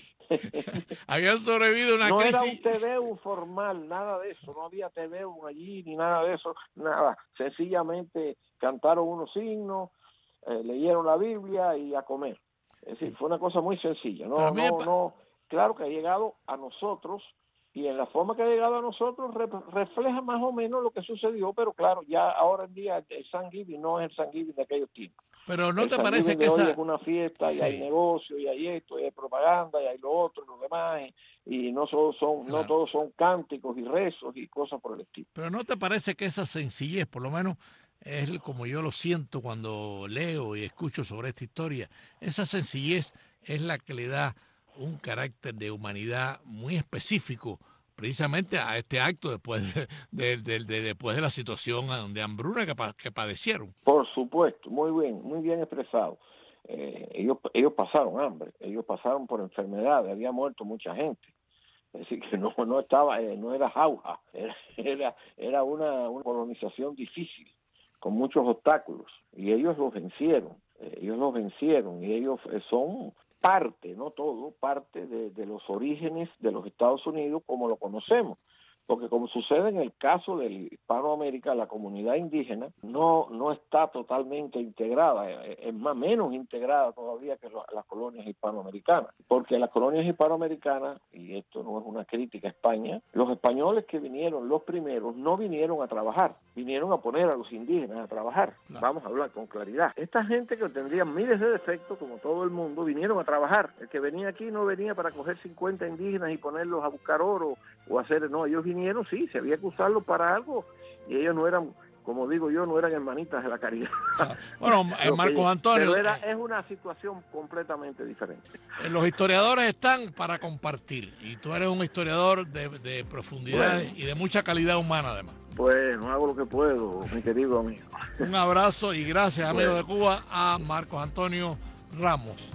habían sobrevivido una no crisis. No era un tedeum formal, nada de eso, no había tedeum allí ni nada de eso, nada. Sencillamente cantaron unos signos, eh, leyeron la Biblia y a comer. Es decir, fue una cosa muy sencilla. No, no, no. Claro que ha llegado a nosotros, y en la forma que ha llegado a nosotros re refleja más o menos lo que sucedió, pero claro, ya ahora en día el Thanksgiving no es el Thanksgiving de aquellos tiempos. Pero ¿no el te parece que esa... es una fiesta, y sí, hay negocio, y hay esto, y hay propaganda, y hay lo otro, y lo demás, y, y no solo son, claro, no todos son cánticos y rezos y cosas por el estilo. Pero ¿no te parece que esa sencillez, por lo menos es como yo lo siento cuando leo y escucho sobre esta historia, esa sencillez es la que le da un carácter de humanidad muy específico precisamente a este acto después de, de, de, de, después de la situación de hambruna que, que padecieron? Por supuesto, muy bien, muy bien expresado. Eh, ellos, ellos pasaron hambre, ellos pasaron por enfermedades, había muerto mucha gente. Es decir, que no, no estaba, eh, no era jauja, era, era, era una, una colonización difícil, con muchos obstáculos, y ellos los vencieron, eh, ellos los vencieron, y ellos eh, son parte, no todo, parte de, de los orígenes de los Estados Unidos como lo conocemos. Porque como sucede en el caso del Hispanoamérica, la comunidad indígena no, no está totalmente integrada, es más menos integrada todavía que las colonias hispanoamericanas. Porque las colonias hispanoamericanas, y esto no es una crítica a España, los españoles que vinieron, los primeros, no vinieron a trabajar, vinieron a poner a los indígenas a trabajar. No. Vamos a hablar con claridad. Esta gente que tendría miles de defectos, como todo el mundo, vinieron a trabajar. El que venía aquí no venía para coger cincuenta indígenas y ponerlos a buscar oro o hacer, no, ellos vinieron, sí, se había que usarlo para algo, y ellos no eran, como digo yo, no eran hermanitas de la caridad. Bueno, Marcos Antonio, pero era, es una situación completamente diferente. Los historiadores están para compartir, y tú eres un historiador de, de profundidad, bueno, y de mucha calidad humana además. Bueno, hago lo que puedo, mi querido amigo. Un abrazo y gracias, amigo bueno. de Cuba, a Marcos Antonio Ramos.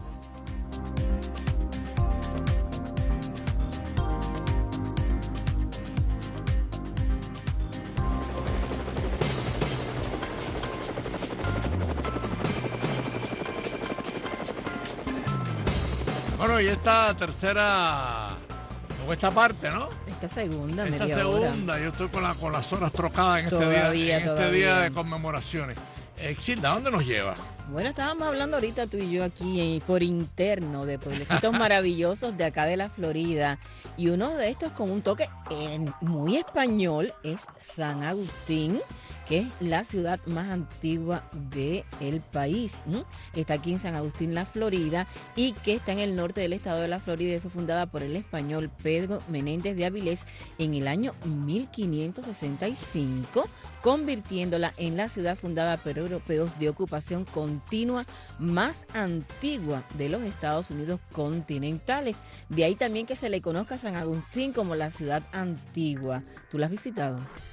Bueno, y esta tercera, o esta parte, ¿no? Esta segunda, Esta media segunda, hora. yo estoy con, la, con las horas trocadas en Todavía, este día, en todavía. este día de conmemoraciones. Exilda, ¿dónde nos lleva? Bueno, estábamos hablando ahorita tú y yo aquí eh, por interno de pueblecitos maravillosos de acá de la Florida, y uno de estos con un toque eh, muy español es San Agustín, que es la ciudad más antigua del país, ¿no? Está aquí en San Agustín, la Florida, y que está en el norte del estado de la Florida, y fue fundada por el español Pedro Menéndez de Avilés en el año mil quinientos sesenta y cinco, convirtiéndola en la ciudad fundada por europeos de ocupación continua más antigua de los Estados Unidos continentales. De ahí también que se le conozca a San Agustín como la ciudad antigua. ¿Tú la has visitado?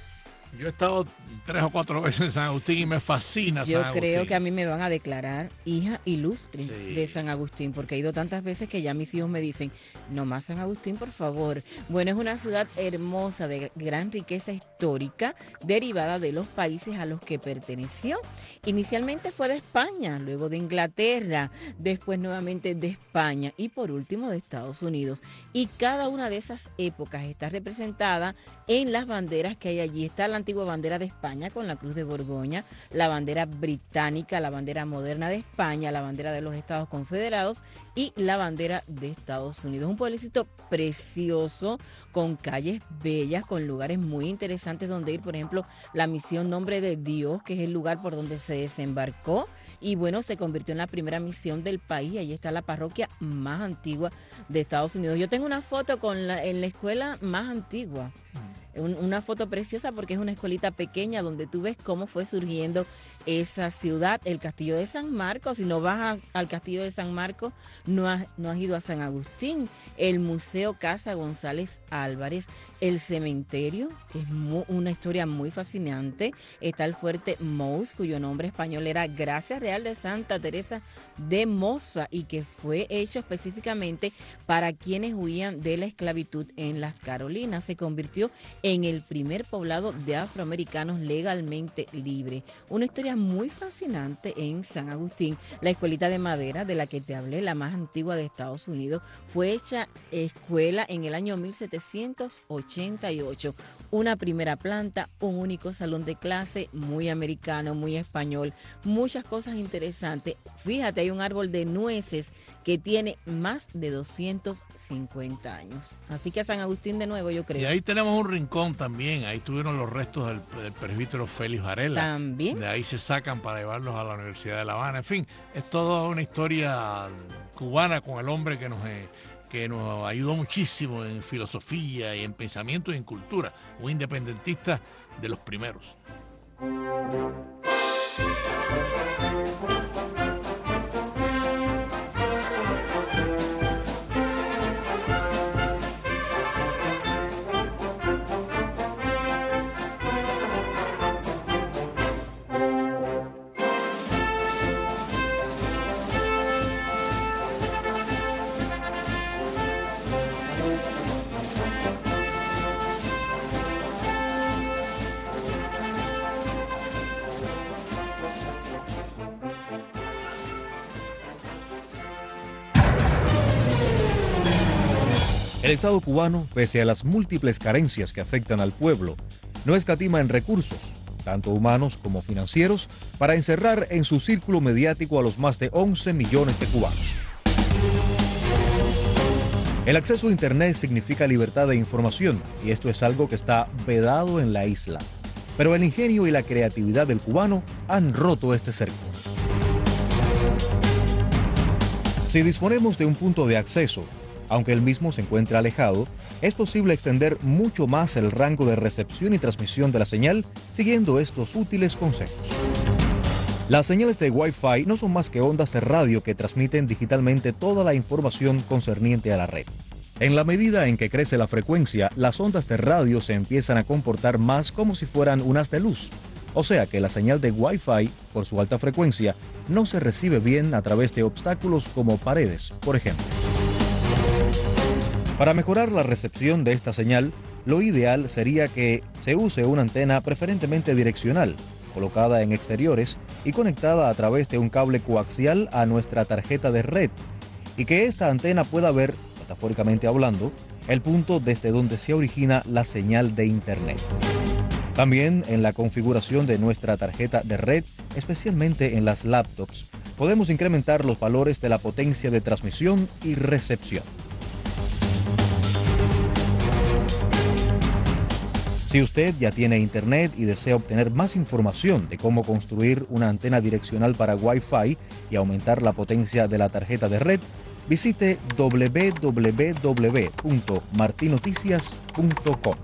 Yo he estado tres o cuatro veces en San Agustín y me fascina Yo San Agustín. creo que a mí me van a declarar hija ilustre Sí. de San Agustín, porque he ido tantas veces que ya mis hijos me dicen, no más San Agustín, por favor. Bueno, es una ciudad hermosa, de gran riqueza histórica, derivada de los países a los que perteneció. Inicialmente fue de España, luego de Inglaterra, después nuevamente de España y por último de Estados Unidos. Y cada una de esas épocas está representada en las banderas que hay allí. Está la antigua bandera de España con la Cruz de Borgoña, la bandera británica, la bandera moderna de España, la bandera de los Estados Confederados y la bandera de Estados Unidos. Un pueblecito precioso, con calles bellas, con lugares muy interesantes donde ir. Por ejemplo, la misión Nombre de Dios, que es el lugar por donde se desembarcó. Y bueno, se convirtió en la primera misión del país. Allí está la parroquia más antigua de Estados Unidos. Yo tengo una foto con la, en la escuela más antigua. Un, una foto preciosa porque es una escuelita pequeña donde tú ves cómo fue surgiendo esa ciudad, el castillo de San Marcos. Si no vas a, al castillo de San Marcos, no has, no has ido a San Agustín. El Museo Casa González Álvarez, el cementerio, que es muy, una historia muy fascinante. Está el fuerte Mous, cuyo nombre español era Gracia Real de Santa Teresa de Moza y que fue hecho específicamente para quienes huían de la esclavitud en las Carolinas. Se convirtió en el primer poblado de afroamericanos legalmente libre. Una historia muy fascinante en San Agustín. La escuelita de madera de la que te hablé, la más antigua de Estados Unidos, fue hecha escuela en el año mil setecientos ochenta y ocho. Una primera planta, un único salón de clase, muy americano, muy español, muchas cosas interesantes. Fíjate, hay un árbol de nueces que tiene más de doscientos cincuenta años. Así que a San Agustín de nuevo, yo creo. Y ahí tenemos un rincón también, ahí tuvieron los restos del, del presbítero Félix Varela. También. De ahí se sacan para llevarlos a la Universidad de La Habana. En fin, es toda una historia cubana con el hombre que nos... Eh, que nos ayudó muchísimo en filosofía y en pensamiento y en cultura, un independentista de los primeros. El Estado cubano, pese a las múltiples carencias que afectan al pueblo, no escatima en recursos, tanto humanos como financieros, para encerrar en su círculo mediático a los más de once millones de cubanos. El acceso a Internet significa libertad de información, y esto es algo que está vedado en la isla. Pero el ingenio y la creatividad del cubano han roto este cerco. Si disponemos de un punto de acceso, aunque el mismo se encuentra alejado, es posible extender mucho más el rango de recepción y transmisión de la señal siguiendo estos útiles consejos. Las señales de Wi-Fi no son más que ondas de radio que transmiten digitalmente toda la información concerniente a la red. En la medida en que crece la frecuencia, las ondas de radio se empiezan a comportar más como si fueran un haz de luz. O sea que la señal de Wi-Fi, por su alta frecuencia, no se recibe bien a través de obstáculos como paredes, por ejemplo. Para mejorar la recepción de esta señal, lo ideal sería que se use una antena preferentemente direccional, colocada en exteriores y conectada a través de un cable coaxial a nuestra tarjeta de red, y que esta antena pueda ver, metafóricamente hablando, el punto desde donde se origina la señal de Internet. También en la configuración de nuestra tarjeta de red, especialmente en las laptops, podemos incrementar los valores de la potencia de transmisión y recepción. Si usted ya tiene Internet y desea obtener más información de cómo construir una antena direccional para Wi-Fi y aumentar la potencia de la tarjeta de red, visite doble u doble u doble u punto martinoticias punto com.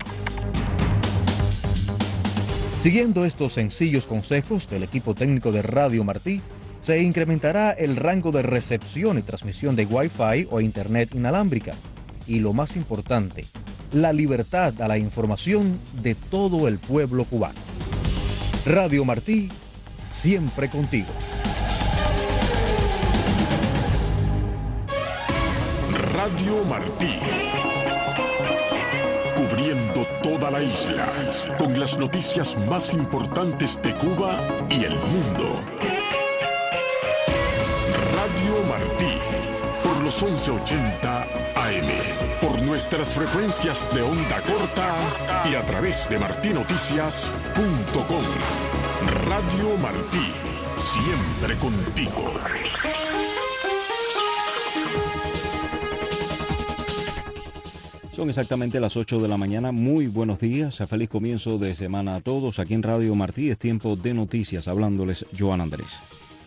Siguiendo estos sencillos consejos del equipo técnico de Radio Martí, se incrementará el rango de recepción y transmisión de Wi-Fi o Internet inalámbrica. Y lo más importante, la libertad a la información de todo el pueblo cubano. Radio Martí, siempre contigo. Radio Martí. Cubriendo toda la isla, con las noticias más importantes de Cuba y el mundo. Radio Martí, por los once ochenta A M, por nuestras frecuencias de onda corta y a través de martí noticias punto com. Radio Martí, siempre contigo. Son exactamente las ocho de la mañana. Muy buenos días. A feliz comienzo de semana a todos. Aquí en Radio Martí es tiempo de noticias. Hablándoles Joan Andrés.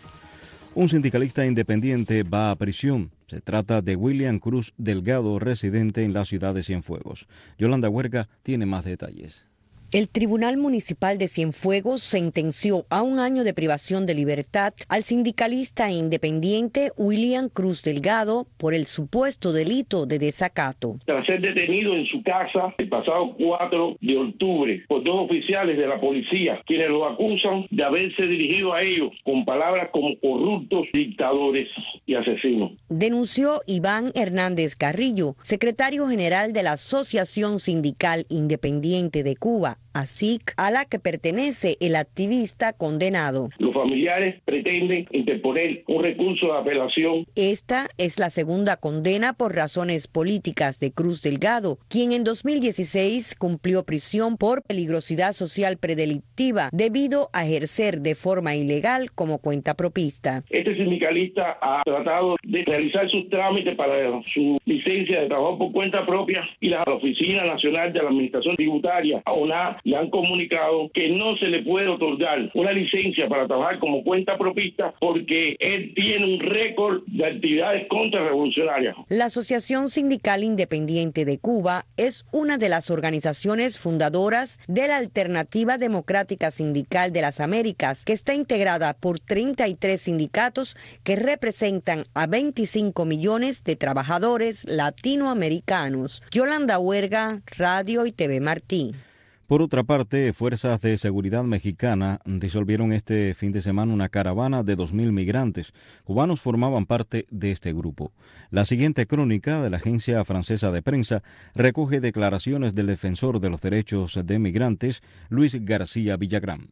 Un sindicalista independiente va a prisión. Se trata de William Cruz Delgado, residente en la ciudad de Cienfuegos. Yolanda Huerga tiene más detalles. El Tribunal Municipal de Cienfuegos sentenció a un año de privación de libertad al sindicalista independiente William Cruz Delgado por el supuesto delito de desacato. Tras ser detenido en su casa el pasado cuatro de octubre por dos oficiales de la policía, quienes lo acusan de haberse dirigido a ellos con palabras como corruptos, dictadores y asesinos. Denunció Iván Hernández Carrillo, secretario general de la Asociación Sindical Independiente de Cuba, A S I C, a la que pertenece el activista condenado. Los familiares pretenden interponer un recurso de apelación. Esta es la segunda condena por razones políticas de Cruz Delgado, quien en dos mil dieciséis cumplió prisión por peligrosidad social predelictiva debido a ejercer de forma ilegal como cuentapropista. Este sindicalista ha tratado de realizar sus trámites para su licencia de trabajo por cuenta propia y la Oficina Nacional de la Administración Tributaria, O N A, le han comunicado que no se le puede otorgar una licencia para trabajar como cuentapropista porque él tiene un récord de actividades contrarrevolucionarias. La Asociación Sindical Independiente de Cuba es una de las organizaciones fundadoras de la Alternativa Democrática Sindical de las Américas, que está integrada por treinta y tres sindicatos que representan a veinticinco millones de trabajadores latinoamericanos. Yolanda Huerga, Radio y T V Martí. Por otra parte, fuerzas de seguridad mexicana disolvieron este fin de semana una caravana de dos mil migrantes. Cubanos formaban parte de este grupo. La siguiente crónica de la agencia francesa de prensa recoge declaraciones del defensor de los derechos de migrantes, Luis García Villagrán.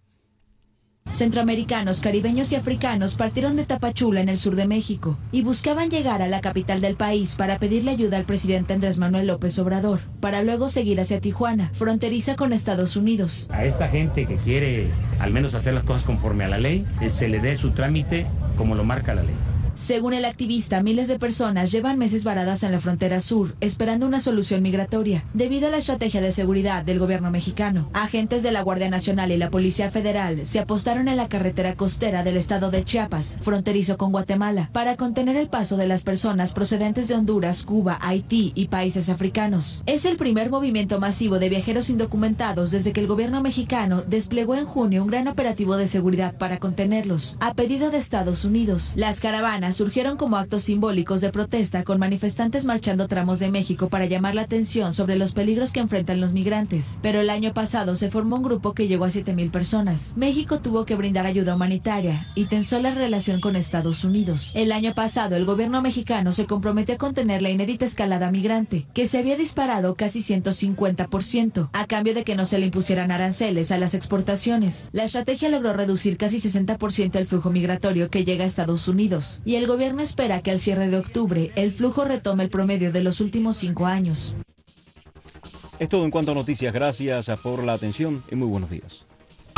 Centroamericanos, caribeños y africanos partieron de Tapachula en el sur de México y buscaban llegar a la capital del país para pedirle ayuda al presidente Andrés Manuel López Obrador, para luego seguir hacia Tijuana, fronteriza con Estados Unidos. A esta gente que quiere al menos hacer las cosas conforme a la ley, se le dé su trámite como lo marca la ley. Según el activista, miles de personas llevan meses varadas en la frontera sur, esperando una solución migratoria, debido a la estrategia de seguridad del gobierno mexicano. Agentes de la Guardia Nacional y la Policía Federal se apostaron en la carretera costera del estado de Chiapas, fronterizo con Guatemala, para contener el paso de las personas procedentes de Honduras, Cuba, Haití y países africanos. Es el primer movimiento masivo de viajeros indocumentados desde que el gobierno mexicano desplegó en junio un gran operativo de seguridad para contenerlos, a pedido de Estados Unidos. Las caravanas surgieron como actos simbólicos de protesta, con manifestantes marchando tramos de México para llamar la atención sobre los peligros que enfrentan los migrantes. Pero el año pasado se formó un grupo que llegó a siete mil personas. México tuvo que brindar ayuda humanitaria y tensó la relación con Estados Unidos. El año pasado el gobierno mexicano se comprometió a contener la inédita escalada migrante, que se había disparado casi ciento cincuenta por ciento, a cambio de que no se le impusieran aranceles a las exportaciones. La estrategia logró reducir casi sesenta por ciento el flujo migratorio que llega a Estados Unidos, y el gobierno espera que al cierre de octubre el flujo retome el promedio de los últimos cinco años. Es todo en cuanto a noticias. Gracias por la atención y muy buenos días.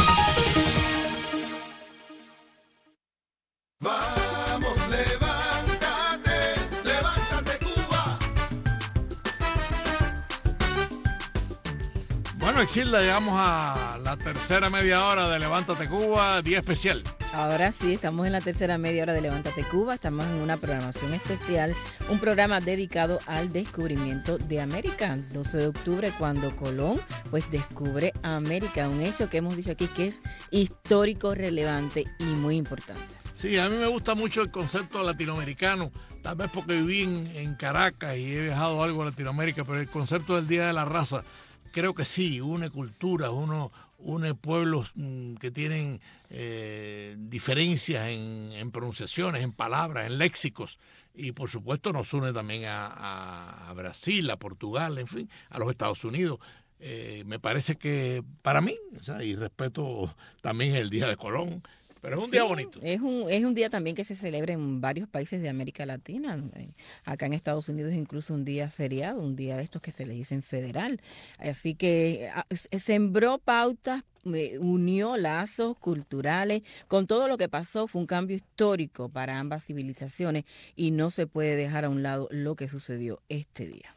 Vamos, levántate, levántate Cuba. Bueno, Exilda, llegamos a la tercera media hora de Levántate Cuba, día especial. Ahora sí, estamos en la tercera media hora de Levántate Cuba, estamos en una programación especial, un programa dedicado al descubrimiento de América, doce de octubre, cuando Colón pues descubre América, un hecho que hemos dicho aquí que es histórico, relevante y muy importante. Sí, a mí me gusta mucho el concepto latinoamericano, tal vez porque viví en, en Caracas y he viajado algo a Latinoamérica, pero el concepto del Día de la Raza, creo que sí, une culturas, uno une pueblos mmm, que tienen eh, diferencias en, en pronunciaciones, en palabras, en léxicos, y por supuesto nos une también a, a, a Brasil, a Portugal, en fin, a los Estados Unidos. Eh, me parece que para mí, o sea, y respeto también el Día de Colón, pero es un Sí, día bonito. Es un, es un día también que se celebra en varios países de América Latina. Acá en Estados Unidos es incluso un día feriado, un día de estos que se le dicen federal. Así que a, sembró pautas, unió lazos culturales. Con todo lo que pasó, fue un cambio histórico para ambas civilizaciones y no se puede dejar a un lado lo que sucedió este día.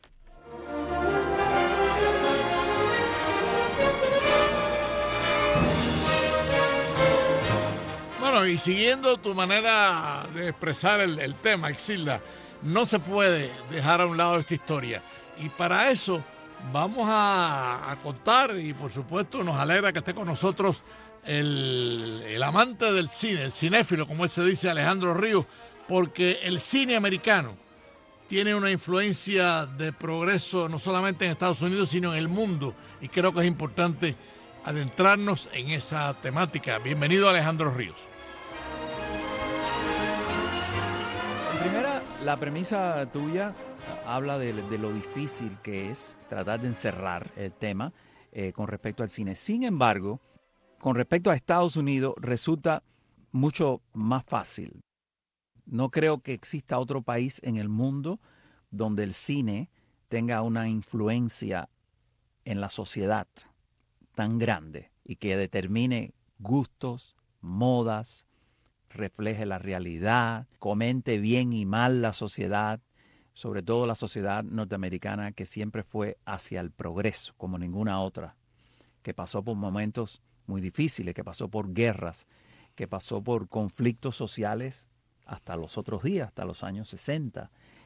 Bueno, y siguiendo tu manera de expresar el, el tema, Exilda, no se puede dejar a un lado esta historia. Y para eso vamos a, a contar, y por supuesto nos alegra que esté con nosotros el, el amante del cine, el cinéfilo, como él se dice, Alejandro Ríos, porque el cine americano tiene una influencia de progreso no solamente en Estados Unidos, sino en el mundo. Y creo que es importante adentrarnos en esa temática. Bienvenido, Alejandro Ríos. Primera, la premisa tuya habla de, de lo difícil que es tratar de encerrar el tema eh, con respecto al cine. Sin embargo, con respecto a Estados Unidos, resulta mucho más fácil. No creo que exista otro país en el mundo donde el cine tenga una influencia en la sociedad tan grande y que determine gustos, modas, refleje la realidad, comente bien y mal la sociedad, sobre todo la sociedad norteamericana que siempre fue hacia el progreso como ninguna otra, que pasó por momentos muy difíciles, que pasó por guerras, que pasó por conflictos sociales hasta los otros días, hasta los años sesenta.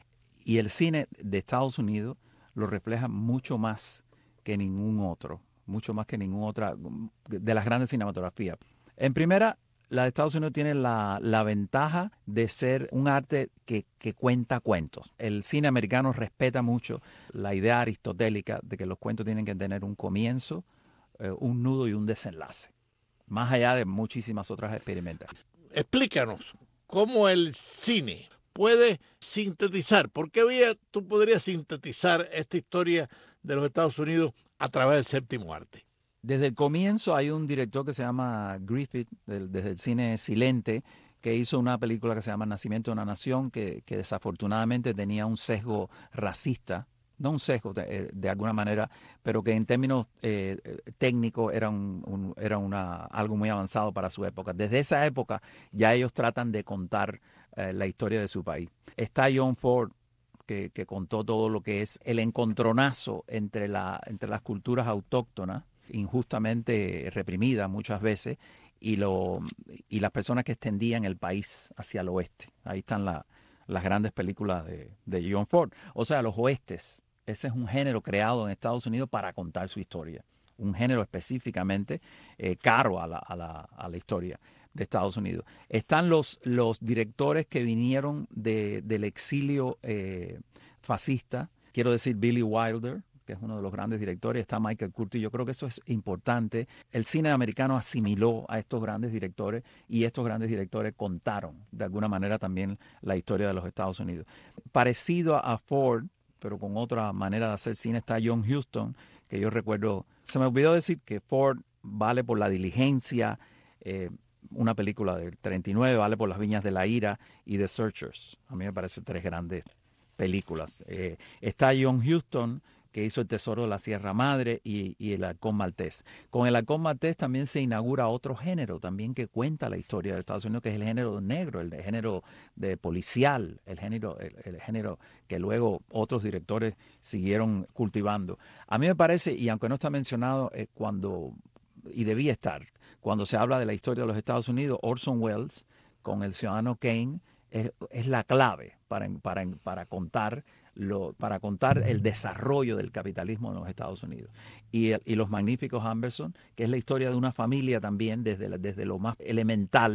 Y el cine de Estados Unidos lo refleja mucho más que ningún otro, mucho más que ninguna otra de las grandes cinematografías. En primera, la de Estados Unidos tiene la, la ventaja de ser un arte que, que cuenta cuentos. El cine americano respeta mucho la idea aristotélica de que los cuentos tienen que tener un comienzo, eh, un nudo y un desenlace, más allá de muchísimas otras experimentaciones. Explícanos cómo el cine puede sintetizar, ¿por qué vía tú podrías sintetizar esta historia de los Estados Unidos a través del séptimo arte? Desde el comienzo hay un director que se llama Griffith, del, desde el cine silente, que hizo una película que se llama Nacimiento de una Nación, que, que desafortunadamente tenía un sesgo racista, no un sesgo de, de alguna manera, pero que en términos eh, técnicos era, un, un, era una, algo muy avanzado para su época. Desde esa época ya ellos tratan de contar eh, la historia de su país. Está John Ford, que, que contó todo lo que es el encontronazo entre, la, entre las culturas autóctonas, injustamente reprimida muchas veces, y, lo, y las personas que extendían el país hacia el oeste. Ahí están la, las grandes películas de, de John Ford. O sea, los oestes, ese es un género creado en Estados Unidos para contar su historia. Un género específicamente eh, caro a la, a, la, a la historia de Estados Unidos. Están los, los directores que vinieron de, del exilio eh, fascista, quiero decir Billy Wilder, que es uno de los grandes directores, está Michael Curtis. Yo creo que eso es importante. El cine americano asimiló a estos grandes directores y estos grandes directores contaron de alguna manera también la historia de los Estados Unidos. Parecido a Ford, pero con otra manera de hacer cine, está John Huston, que yo recuerdo, se me olvidó decir que Ford vale por La Diligencia, eh, una película del treinta y nueve, vale por Las Viñas de la Ira y The Searchers. A mí me parecen tres grandes películas. Eh, está John Huston, que hizo El Tesoro de la Sierra Madre y, y El Halcón Maltés. Con El Halcón Maltés también se inaugura otro género, también que cuenta la historia de Estados Unidos, que es el género negro, el de género de policial, el género, el, el género que luego otros directores siguieron cultivando. A mí me parece, y aunque no está mencionado, eh, cuando, y debía estar, cuando se habla de la historia de los Estados Unidos, Orson Welles, con El Ciudadano Kane, es, es la clave para, para, para contar Lo, para contar el desarrollo del capitalismo en los Estados Unidos. Y, y Los Magníficos Amberson, que es la historia de una familia también desde, la, desde lo más elemental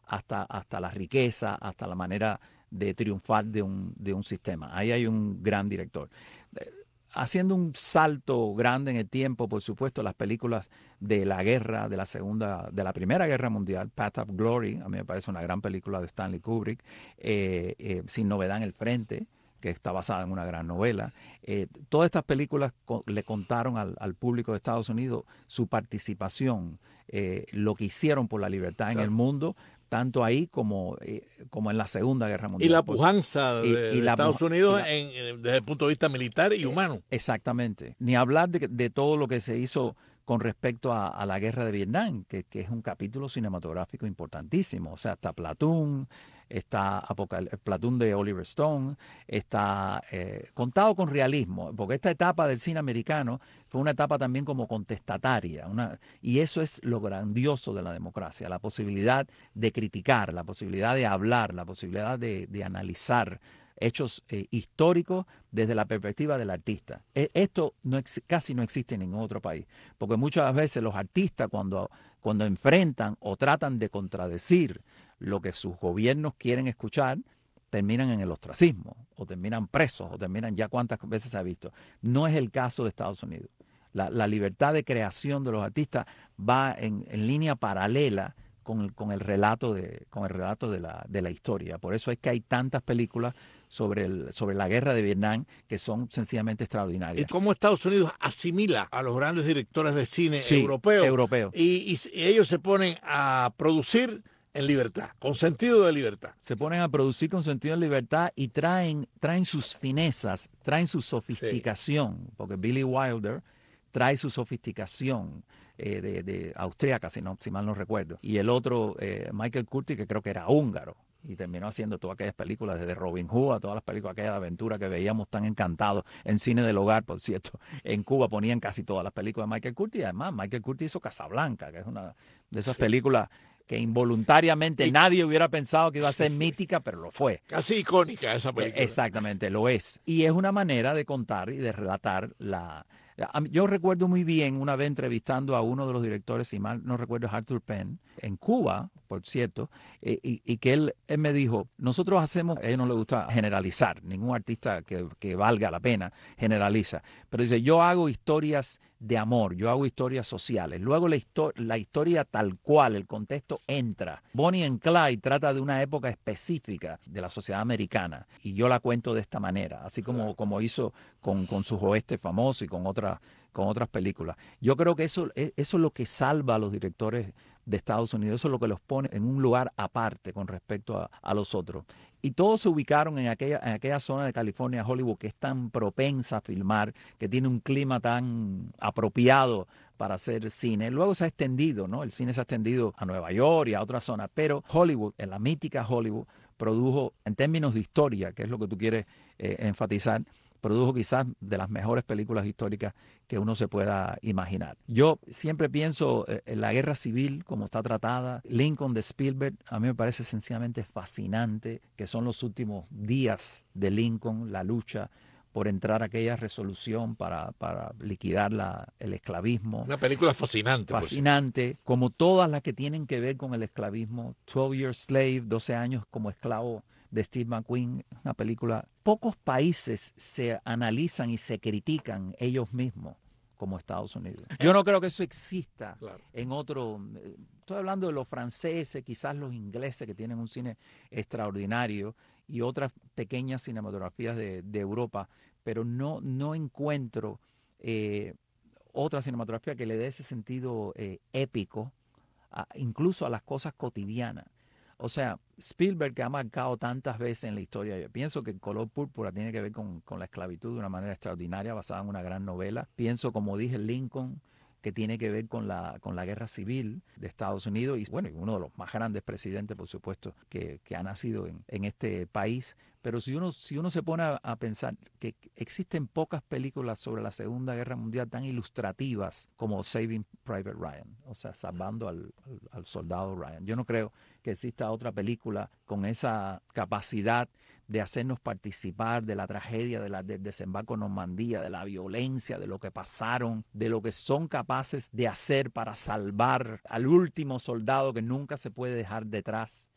hasta, hasta la riqueza, hasta la manera de triunfar de un, de un sistema. Ahí hay un gran director. Haciendo un salto grande en el tiempo, por supuesto, las películas de la guerra, de la segunda, de la Primera Guerra Mundial, Path of Glory, a mí me parece una gran película de Stanley Kubrick, eh, eh, Sin Novedad en el Frente, que está basada en una gran novela. Eh, todas estas películas co- le contaron al, al público de Estados Unidos su participación, eh, lo que hicieron por la libertad claro. en el mundo, tanto ahí como, eh, como en la Segunda Guerra Mundial. Y la pujanza de, y, y de la, Estados Unidos la, en, desde el punto de vista militar y humano. Exactamente. Ni hablar de, de todo lo que se hizo con respecto a, a la Guerra de Vietnam, que, que es un capítulo cinematográfico importantísimo. O sea, está Platoon, está Apocal Platoon de Oliver Stone, está eh, contado con realismo, porque esta etapa del cine americano fue una etapa también como contestataria, una, y eso es lo grandioso de la democracia, la posibilidad de criticar, la posibilidad de hablar, la posibilidad de, de analizar hechos eh, históricos desde la perspectiva del artista. E esto no casi no existe en ningún otro país, porque muchas veces los artistas cuando, cuando enfrentan o tratan de contradecir lo que sus gobiernos quieren escuchar, terminan en el ostracismo, o terminan presos, o terminan ya cuántas veces se ha visto. No es el caso de Estados Unidos. La, la libertad de creación de los artistas va en, en línea paralela con el, con el relato, de, con el relato de, la, de la historia. Por eso es que hay tantas películas sobre, el, sobre la guerra de Vietnam que son sencillamente extraordinarias. ¿Y cómo Estados Unidos asimila a los grandes directores de cine sí, europeos? Europeo. Y, y, y ellos se ponen a producir en libertad, con sentido de libertad. Se ponen a producir con sentido de libertad y traen, traen sus finezas, traen su sofisticación, sí. porque Billy Wilder trae su sofisticación eh, de, de austríaca, si, no, si mal no recuerdo. Y el otro, eh, Michael Curtis, que creo que era húngaro, y terminó haciendo todas aquellas películas, desde Robin Hood a todas las películas, aquella de aventura que veíamos tan encantados en cine del hogar, por cierto. En Cuba ponían casi todas las películas de Michael Curtis, y además Michael Curtis hizo Casablanca, que es una de esas sí. películas que involuntariamente y, nadie hubiera pensado que iba a ser mítica, pero lo fue. Casi icónica esa película. Exactamente, lo es. Y es una manera de contar y de relatar la... Yo recuerdo muy bien una vez entrevistando a uno de los directores, si mal no recuerdo, Arthur Penn, en Cuba, por cierto, y, y, y que él, él me dijo, nosotros hacemos, a ellos no les gusta generalizar, ningún artista que, que valga la pena generaliza, pero dice, yo hago historias de amor, yo hago historias sociales, luego la, histo la historia tal cual, el contexto entra. Bonnie and Clyde trata de una época específica de la sociedad americana y yo la cuento de esta manera, así como, como hizo con, con sus oestes famosos y con otras, con otras películas. Yo creo que eso, eso es lo que salva a los directores de Estados Unidos, eso es lo que los pone en un lugar aparte con respecto a, a los otros. Y todos se ubicaron en aquella, en aquella zona de California, Hollywood, que es tan propensa a filmar, que tiene un clima tan apropiado para hacer cine. Luego se ha extendido, ¿no? El cine se ha extendido a Nueva York y a otras zonas, pero Hollywood, en la mítica Hollywood, produjo, en términos de historia, que es lo que tú quieres eh, enfatizar, produjo quizás de las mejores películas históricas que uno se pueda imaginar. Yo siempre pienso en la guerra civil, como está tratada. Lincoln de Spielberg, a mí me parece sencillamente fascinante, que son los últimos días de Lincoln, la lucha por entrar a aquella resolución para, para liquidar la, el esclavismo. Una película fascinante. Fascinante, pues. Como todas las que tienen que ver con el esclavismo. twelve Years Slave, doce años como esclavo, de Steve McQueen, una película. Pocos países se analizan y se critican ellos mismos como Estados Unidos. Yo no creo que eso exista claro. en otro... Estoy hablando de los franceses, quizás los ingleses, que tienen un cine extraordinario, y otras pequeñas cinematografías de, de Europa, pero no, no encuentro eh, otra cinematografía que le dé ese sentido eh, épico, a, incluso a las cosas cotidianas. O sea, Spielberg, que ha marcado tantas veces en la historia, yo pienso que El color púrpura tiene que ver con, con la esclavitud de una manera extraordinaria, basada en una gran novela. Pienso, como dije, Lincoln, que tiene que ver con la, con la guerra civil de Estados Unidos y, bueno, uno de los más grandes presidentes, por supuesto, que, que ha nacido en, en este país. Pero si uno, si uno se pone a, a pensar que existen pocas películas sobre la Segunda Guerra Mundial tan ilustrativas como Saving Private Ryan, o sea, salvando al, al, al soldado Ryan. Yo no creo que exista otra película con esa capacidad de hacernos participar de la tragedia de la, del desembarco en Normandía, de la violencia, de lo que pasaron, de lo que son capaces de hacer para salvar al último soldado que nunca se puede dejar detrás.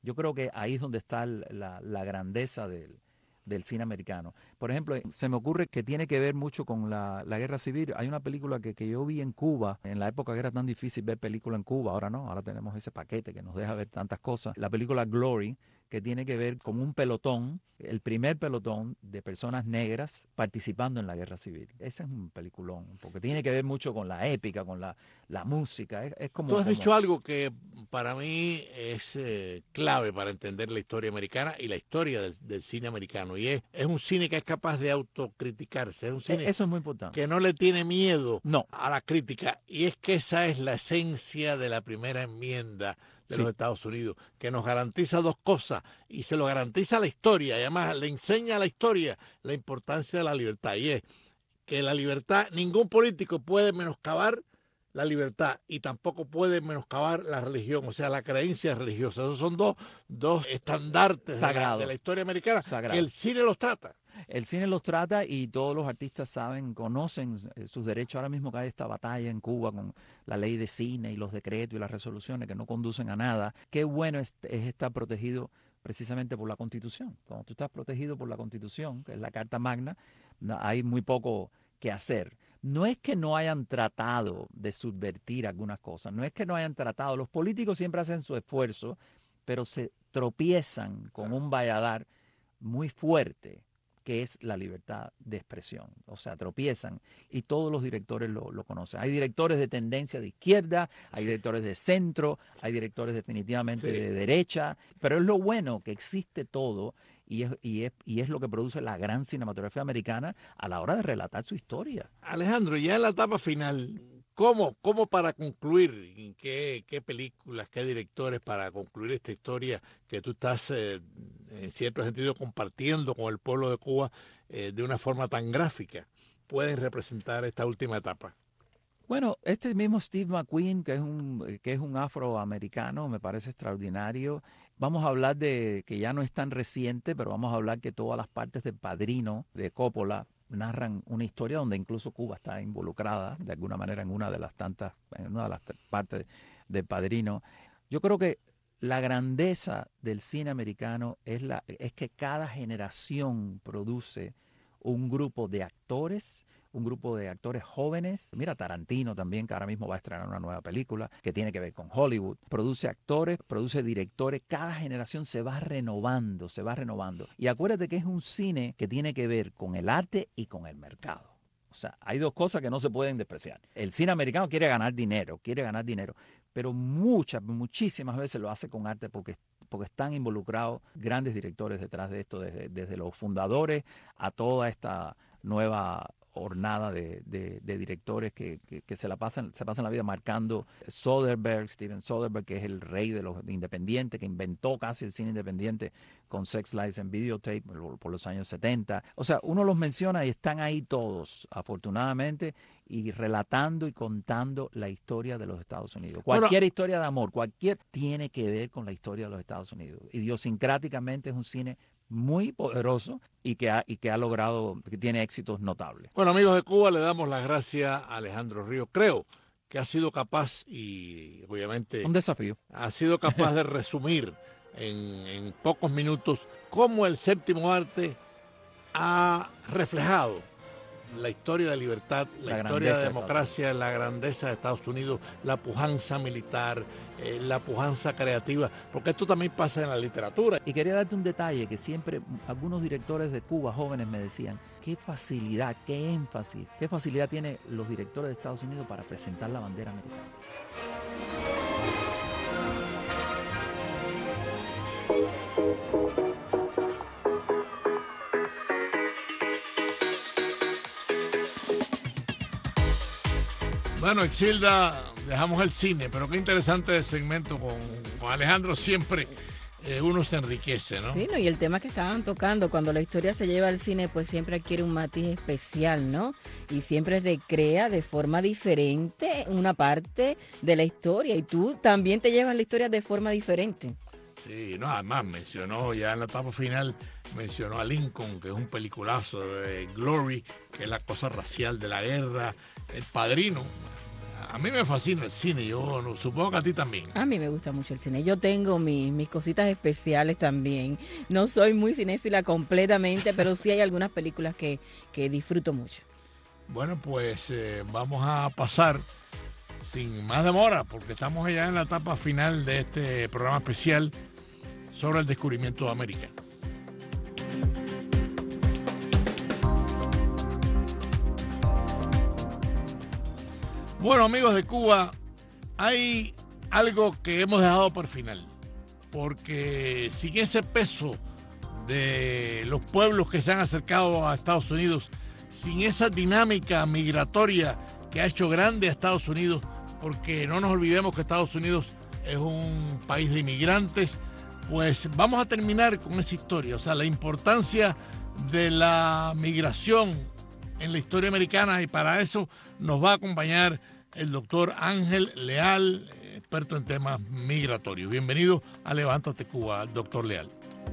Yo creo que ahí es donde está la, la grandeza del, del cine americano. Por ejemplo, se me ocurre que tiene que ver mucho con la, la guerra civil. Hay una película que, que yo vi en Cuba, en la época que era tan difícil ver películas en Cuba, ahora no, ahora tenemos ese paquete que nos deja ver tantas cosas. La película Glory, que tiene que ver con un pelotón, el primer pelotón de personas negras participando en la guerra civil. Ese es un peliculón, porque tiene que ver mucho con la épica, con la, la música. Es, es como, Tú has como... dicho algo que para mí es eh, clave para entender la historia americana y la historia del, del cine americano. Y es, es un cine que es capaz de autocriticarse. Es un cine Eso es muy importante. que no le tiene miedo no. a la crítica. Y es que esa es la esencia de la primera enmienda de sí. los Estados Unidos, que nos garantiza dos cosas, y se lo garantiza la historia, y además le enseña a la historia la importancia de la libertad, y es que la libertad, ningún político puede menoscabar la libertad, y tampoco puede menoscabar la religión, o sea, la creencia religiosa. Esos son dos, dos estandartes de la, de la historia americana, Sagrado. que el cine los trata. El cine los trata y todos los artistas saben, conocen sus derechos. Ahora mismo que hay esta batalla en Cuba con la ley de cine y los decretos y las resoluciones que no conducen a nada. Qué bueno es, es estar protegido precisamente por la Constitución. Cuando tú estás protegido por la Constitución, que es la Carta Magna, hay muy poco que hacer. No es que no hayan tratado de subvertir algunas cosas, no es que no hayan tratado. Los políticos siempre hacen su esfuerzo, pero se tropiezan con un valladar muy fuerte, que es la libertad de expresión. O sea, tropiezan y todos los directores lo, lo conocen. Hay directores de tendencia de izquierda, hay directores de centro, hay directores definitivamente sí. de derecha, pero es lo bueno que existe todo y es, y, es, y es lo que produce la gran cinematografía americana a la hora de relatar su historia. Alejandro, ya en la etapa final, ¿cómo, cómo para concluir? ¿Qué, qué películas, qué directores para concluir esta historia que tú estás, eh, en cierto sentido, compartiendo con el pueblo de Cuba eh, de una forma tan gráfica, pueden representar esta última etapa? Bueno, este mismo Steve McQueen, que es un, que es un afroamericano, me parece extraordinario. Vamos a hablar de, que ya no es tan reciente, pero vamos a hablar que todas las partes de Padrino, de Coppola, narran una historia donde incluso Cuba está involucrada de alguna manera en una de las tantas, en una de las partes de Padrino. Yo creo que la grandeza del cine americano es, la, es que cada generación produce un grupo de actores, un grupo de actores jóvenes. Mira, Tarantino también, que ahora mismo va a estrenar una nueva película que tiene que ver con Hollywood. Produce actores, produce directores. Cada generación se va renovando, se va renovando. Y acuérdate que es un cine que tiene que ver con el arte y con el mercado. O sea, hay dos cosas que no se pueden despreciar. El cine americano quiere ganar dinero, quiere ganar dinero, pero muchas, muchísimas veces lo hace con arte porque, porque están involucrados grandes directores detrás de esto, desde, desde los fundadores a toda esta nueva hornada de, de, de directores que, que, que se la pasan, se pasan la vida marcando. Soderbergh, Steven Soderbergh, que es el rey de los independientes, que inventó casi el cine independiente con Sex, Lies and Videotape por, por los años setenta. O sea, uno los menciona y están ahí todos, afortunadamente, y relatando y contando la historia de los Estados Unidos. Cualquier bueno, historia de amor, cualquier, tiene que ver con la historia de los Estados Unidos. Idiosincráticamente es un cine muy poderoso y que ha, y que ha logrado, que tiene éxitos notables. Bueno, amigos de Cuba, le damos las gracias a Alejandro Ríos. Creo que ha sido capaz, y obviamente un desafío, ha sido capaz de resumir en, en pocos minutos cómo el séptimo arte ha reflejado la historia de libertad, la, la historia de democracia, la grandeza de Estados Unidos, la pujanza militar, eh, la pujanza creativa, porque esto también pasa en la literatura. Y quería darte un detalle que siempre algunos directores de Cuba jóvenes me decían, qué facilidad, qué énfasis, qué facilidad tienen los directores de Estados Unidos para presentar la bandera americana. Bueno, Exilda, dejamos el cine, pero qué interesante el segmento con, con Alejandro. Siempre eh, uno se enriquece, ¿no? Sí, no, y el tema que estaban tocando, cuando la historia se lleva al cine, pues siempre adquiere un matiz especial, ¿no? Y siempre recrea de forma diferente una parte de la historia, y tú también te llevas la historia de forma diferente. Sí, no, además mencionó ya en la etapa final, mencionó a Lincoln, que es un peliculazo, eh, Glory, que es la cosa racial de la guerra, El Padrino. A mí me fascina el cine, yo no, supongo que a ti también. A mí me gusta mucho el cine. Yo tengo mis, mis cositas especiales también. No soy muy cinéfila completamente, pero sí hay algunas películas que, que disfruto mucho. Bueno, pues eh, vamos a pasar sin más demora, porque estamos ya en la etapa final de este programa especial sobre el descubrimiento de América. Bueno, amigos de Cuba, hay algo que hemos dejado para el final, porque sin ese peso de los pueblos que se han acercado a Estados Unidos, sin esa dinámica migratoria que ha hecho grande a Estados Unidos, porque no nos olvidemos que Estados Unidos es un país de inmigrantes, pues vamos a terminar con esa historia, o sea, la importancia de la migración en la historia americana, y para eso nos va a acompañar el doctor Ángel Leal, experto en temas migratorios. Bienvenido a Levántate Cuba, doctor Leal.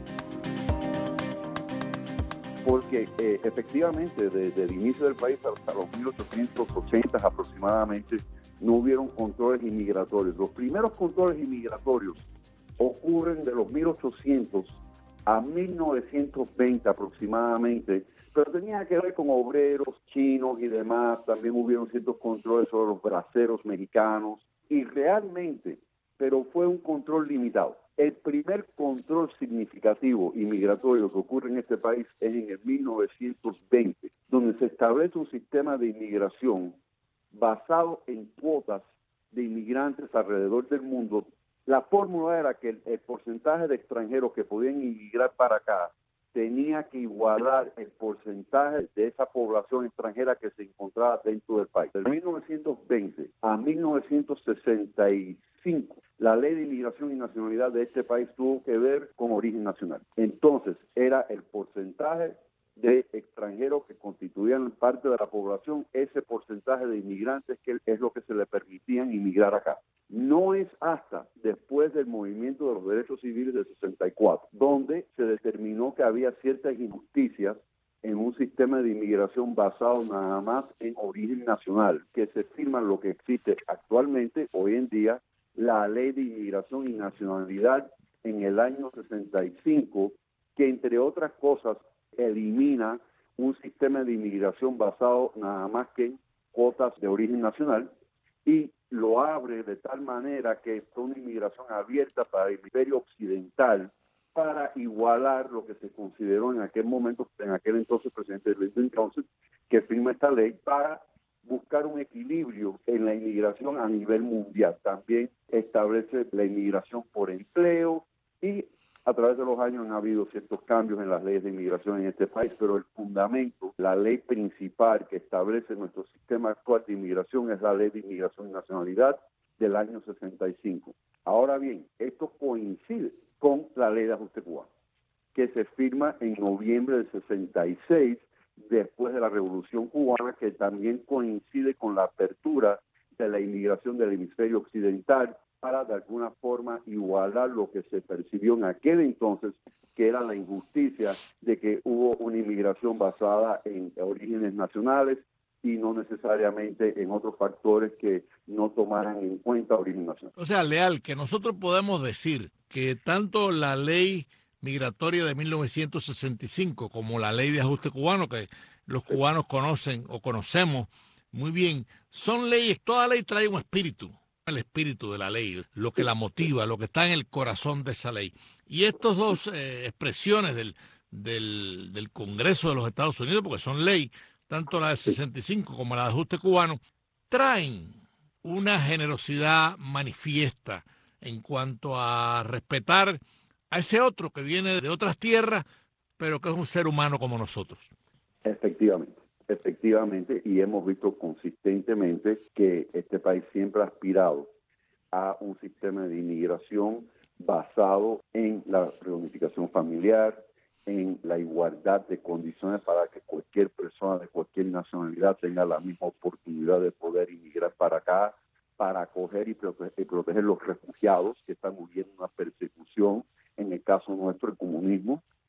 Porque eh, efectivamente desde el inicio del país hasta los mil ochocientos ochenta aproximadamente no hubieron controles inmigratorios. Los primeros controles inmigratorios ocurren de los mil ochocientos a mil novecientos veinte aproximadamente, pero tenía que ver con obreros chinos y demás. También hubieron ciertos controles sobre los braceros mexicanos y realmente, pero fue un control limitado. El primer control significativo inmigratorio que ocurre en este país es en el mil novecientos veinte, donde se establece un sistema de inmigración basado en cuotas de inmigrantes alrededor del mundo. La fórmula era que el, el porcentaje de extranjeros que podían inmigrar para acá tenía que igualar el porcentaje de esa población extranjera que se encontraba dentro del país. De mil novecientos veinte a mil novecientos sesenta y cinco, la ley de inmigración y nacionalidad de este país tuvo que ver con origen nacional. Entonces, era el porcentaje de extranjeros que constituían parte de la población, ese porcentaje de inmigrantes que es lo que se le permitían inmigrar acá. No es hasta después del movimiento de los derechos civiles de sesenta y cuatro, donde se determinó que había ciertas injusticias en un sistema de inmigración basado nada más en origen nacional, que se firma lo que existe actualmente, hoy en día, la Ley de Inmigración y Nacionalidad en el año sesenta y cinco, que entre otras cosas elimina un sistema de inmigración basado nada más que en cuotas de origen nacional y lo abre de tal manera que es una inmigración abierta para el hemisferio occidental para igualar lo que se consideró en aquel momento, en aquel entonces presidente Lyndon Johnson, que firma esta ley para buscar un equilibrio en la inmigración a nivel mundial. También establece la inmigración por empleo y a través de los años han habido ciertos cambios en las leyes de inmigración en este país, pero el fundamento, la ley principal que establece nuestro sistema actual de inmigración es la Ley de Inmigración y Nacionalidad del año sesenta y cinco. Ahora bien, esto coincide con la Ley de Ajuste Cubano, que se firma en noviembre del sesenta y seis, después de la Revolución Cubana, que también coincide con la apertura de la inmigración del hemisferio occidental para de alguna forma igualar lo que se percibió en aquel entonces, que era la injusticia de que hubo una inmigración basada en orígenes nacionales y no necesariamente en otros factores que no tomaran en cuenta origen nacional. O sea, Leal, que nosotros podemos decir que tanto la ley migratoria de mil novecientos sesenta y cinco como la ley de ajuste cubano, que los cubanos conocen o conocemos muy bien, son leyes, toda ley trae un espíritu, el espíritu de la ley, lo que la motiva, lo que está en el corazón de esa ley. Y estas dos eh, expresiones del, del, del Congreso de los Estados Unidos, porque son ley, tanto la del sesenta y cinco como la de ajuste cubano, traen una generosidad manifiesta en cuanto a respetar a ese otro que viene de otras tierras, pero que es un ser humano como nosotros. Efectivamente, efectivamente, y hemos visto consistentemente que este país siempre ha aspirado a un sistema de inmigración basado en la reunificación familiar, en la igualdad de condiciones para que cualquier persona de cualquier nacionalidad tenga la misma oportunidad de poder inmigrar para acá, para acoger y proteger, y proteger los refugiados que están huyendo una persecución, en el caso nuestro el comunismo,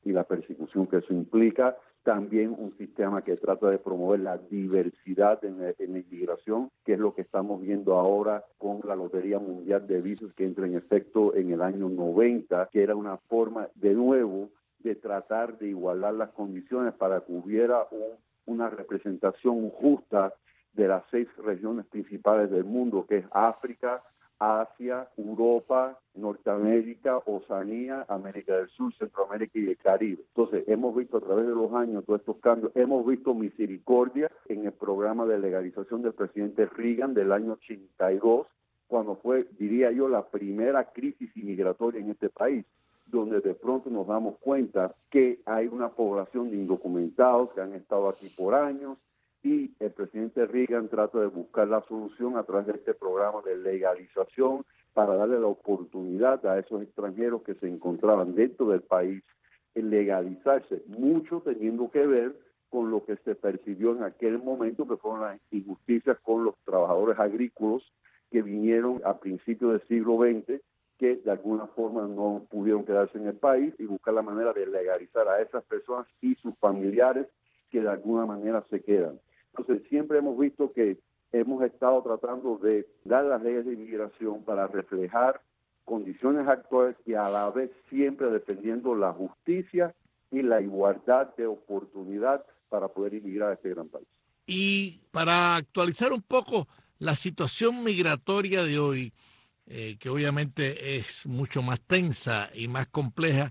y la persecución que eso implica. También un sistema que trata de promover la diversidad en, en la inmigración, que es lo que estamos viendo ahora con la Lotería Mundial de Visas que entra en efecto en el año noventa, que era una forma de nuevo de tratar de igualar las condiciones para que hubiera un, una representación justa de las seis regiones principales del mundo, que es África, Asia, Europa, Norteamérica, Oceanía, América del Sur, Centroamérica y el Caribe. Entonces, hemos visto a través de los años todos estos cambios. Hemos visto misericordia en el programa de legalización del presidente Reagan del año ochenta y dos, cuando fue, diría yo, la primera crisis inmigratoria en este país, donde de pronto nos damos cuenta que hay una población de indocumentados que han estado aquí por años, y el presidente Reagan trata de buscar la solución a través de este programa de legalización para darle la oportunidad a esos extranjeros que se encontraban dentro del país en legalizarse, mucho teniendo que ver con lo que se percibió en aquel momento, que fueron las injusticias con los trabajadores agrícolas que vinieron a principios del siglo veinte, que de alguna forma no pudieron quedarse en el país, y buscar la manera de legalizar a esas personas y sus familiares que de alguna manera se quedan. Entonces, siempre hemos visto que hemos estado tratando de dar las leyes de inmigración para reflejar condiciones actuales y a la vez siempre defendiendo la justicia y la igualdad de oportunidad para poder inmigrar a este gran país. Y para actualizar un poco la situación migratoria de hoy, eh, que obviamente es mucho más tensa y más compleja,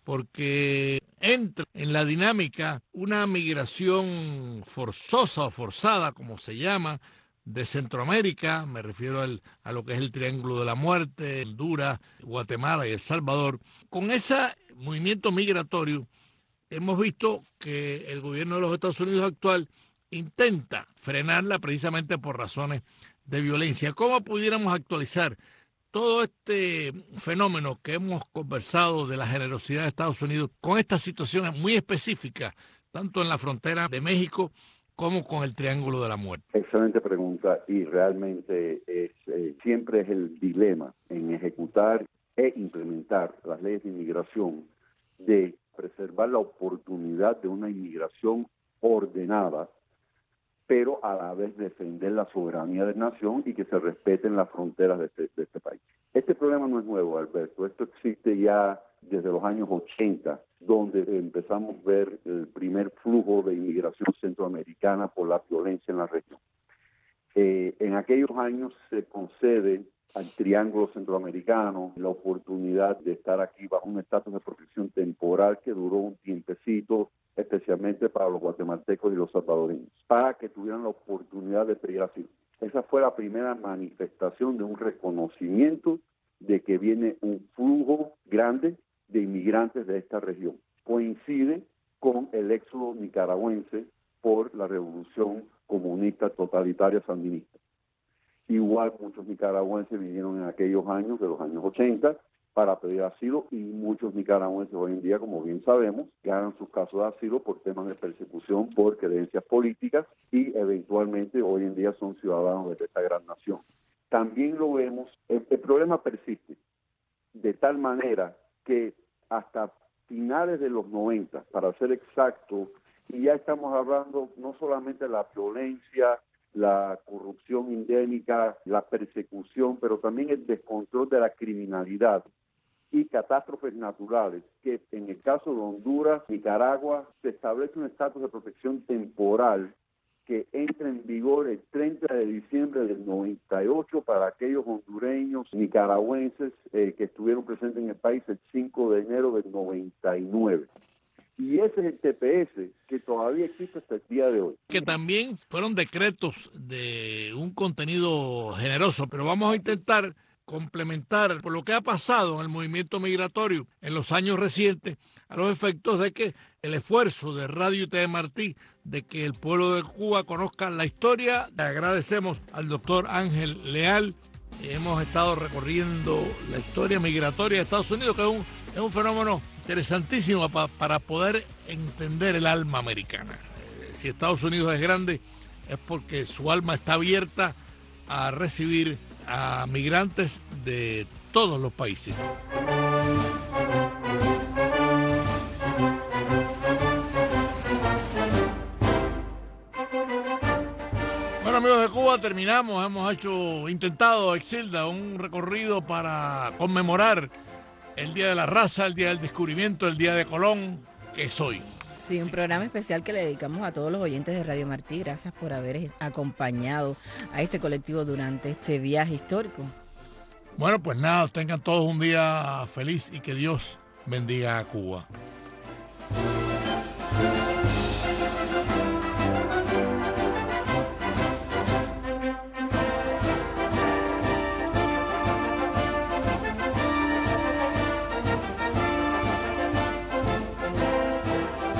porque entra en la dinámica una migración forzosa o forzada, como se llama, de Centroamérica, me refiero al, a lo que es el Triángulo de la Muerte, Honduras, Guatemala y El Salvador. Con ese movimiento migratorio hemos visto que el gobierno de los Estados Unidos actual intenta frenarla precisamente por razones de violencia. ¿Cómo pudiéramos actualizar todo este fenómeno que hemos conversado de la generosidad de Estados Unidos con estas situaciones muy específicas, tanto en la frontera de México como con el Triángulo de la Muerte? Excelente pregunta, y realmente es, eh, siempre es el dilema en ejecutar e implementar las leyes de inmigración, de preservar la oportunidad de una inmigración ordenada, pero a la vez defender la soberanía de la nación y que se respeten las fronteras de este, de este país. Este problema no es nuevo, Alberto. Esto existe ya desde los años ochenta, donde empezamos a ver el primer flujo de inmigración centroamericana por la violencia en la región. Eh, en aquellos años se concede al Triángulo Centroamericano la oportunidad de estar aquí bajo un estatus de protección temporal que duró un tiempecito, especialmente para los guatemaltecos y los salvadoreños, para que tuvieran la oportunidad de pedir asilo. Esa fue la primera manifestación de un reconocimiento de que viene un flujo grande de inmigrantes de esta región. Coincide con el éxodo nicaragüense por la revolución comunista totalitaria sandinista. Igual muchos nicaragüenses vinieron en aquellos años, de los años ochenta, para pedir asilo, y muchos nicaragüenses hoy en día, como bien sabemos, ganan sus casos de asilo por temas de persecución, por creencias políticas, y eventualmente hoy en día son ciudadanos de esta gran nación. También lo vemos, el, el problema persiste, de tal manera que hasta finales de los noventa, para ser exacto, y ya estamos hablando no solamente de la violencia, la corrupción endémica, la persecución, pero también el descontrol de la criminalidad y catástrofes naturales, que en el caso de Honduras, Nicaragua, se establece un estatus de protección temporal que entra en vigor el treinta de diciembre del noventa y ocho para aquellos hondureños, nicaragüenses eh, que estuvieron presentes en el país el cinco de enero del noventa y nueve. Y ese es el T P S que todavía existe hasta el día de hoy. Que también fueron decretos de un contenido generoso, pero vamos a intentar complementar por lo que ha pasado en el movimiento migratorio en los años recientes, a los efectos de que el esfuerzo de Radio T V Martí de que el pueblo de Cuba conozca la historia. Le agradecemos al doctor Ángel Leal. Hemos estado recorriendo la historia migratoria de Estados Unidos, que es un, es un fenómeno interesantísimo pa, para poder entender el alma americana. Eh, si Estados Unidos es grande, es porque su alma está abierta a recibir a migrantes de todos los países. amigos de Cuba, terminamos. Hemos hecho, intentado, Exilda, un recorrido para conmemorar el Día de la Raza, el Día del Descubrimiento, el Día de Colón, que es hoy. Sí, un programa especial que le dedicamos a todos los oyentes de Radio Martí. Gracias por haber acompañado a este colectivo durante este viaje histórico. Bueno, pues nada, tengan todos un día feliz y que Dios bendiga a Cuba.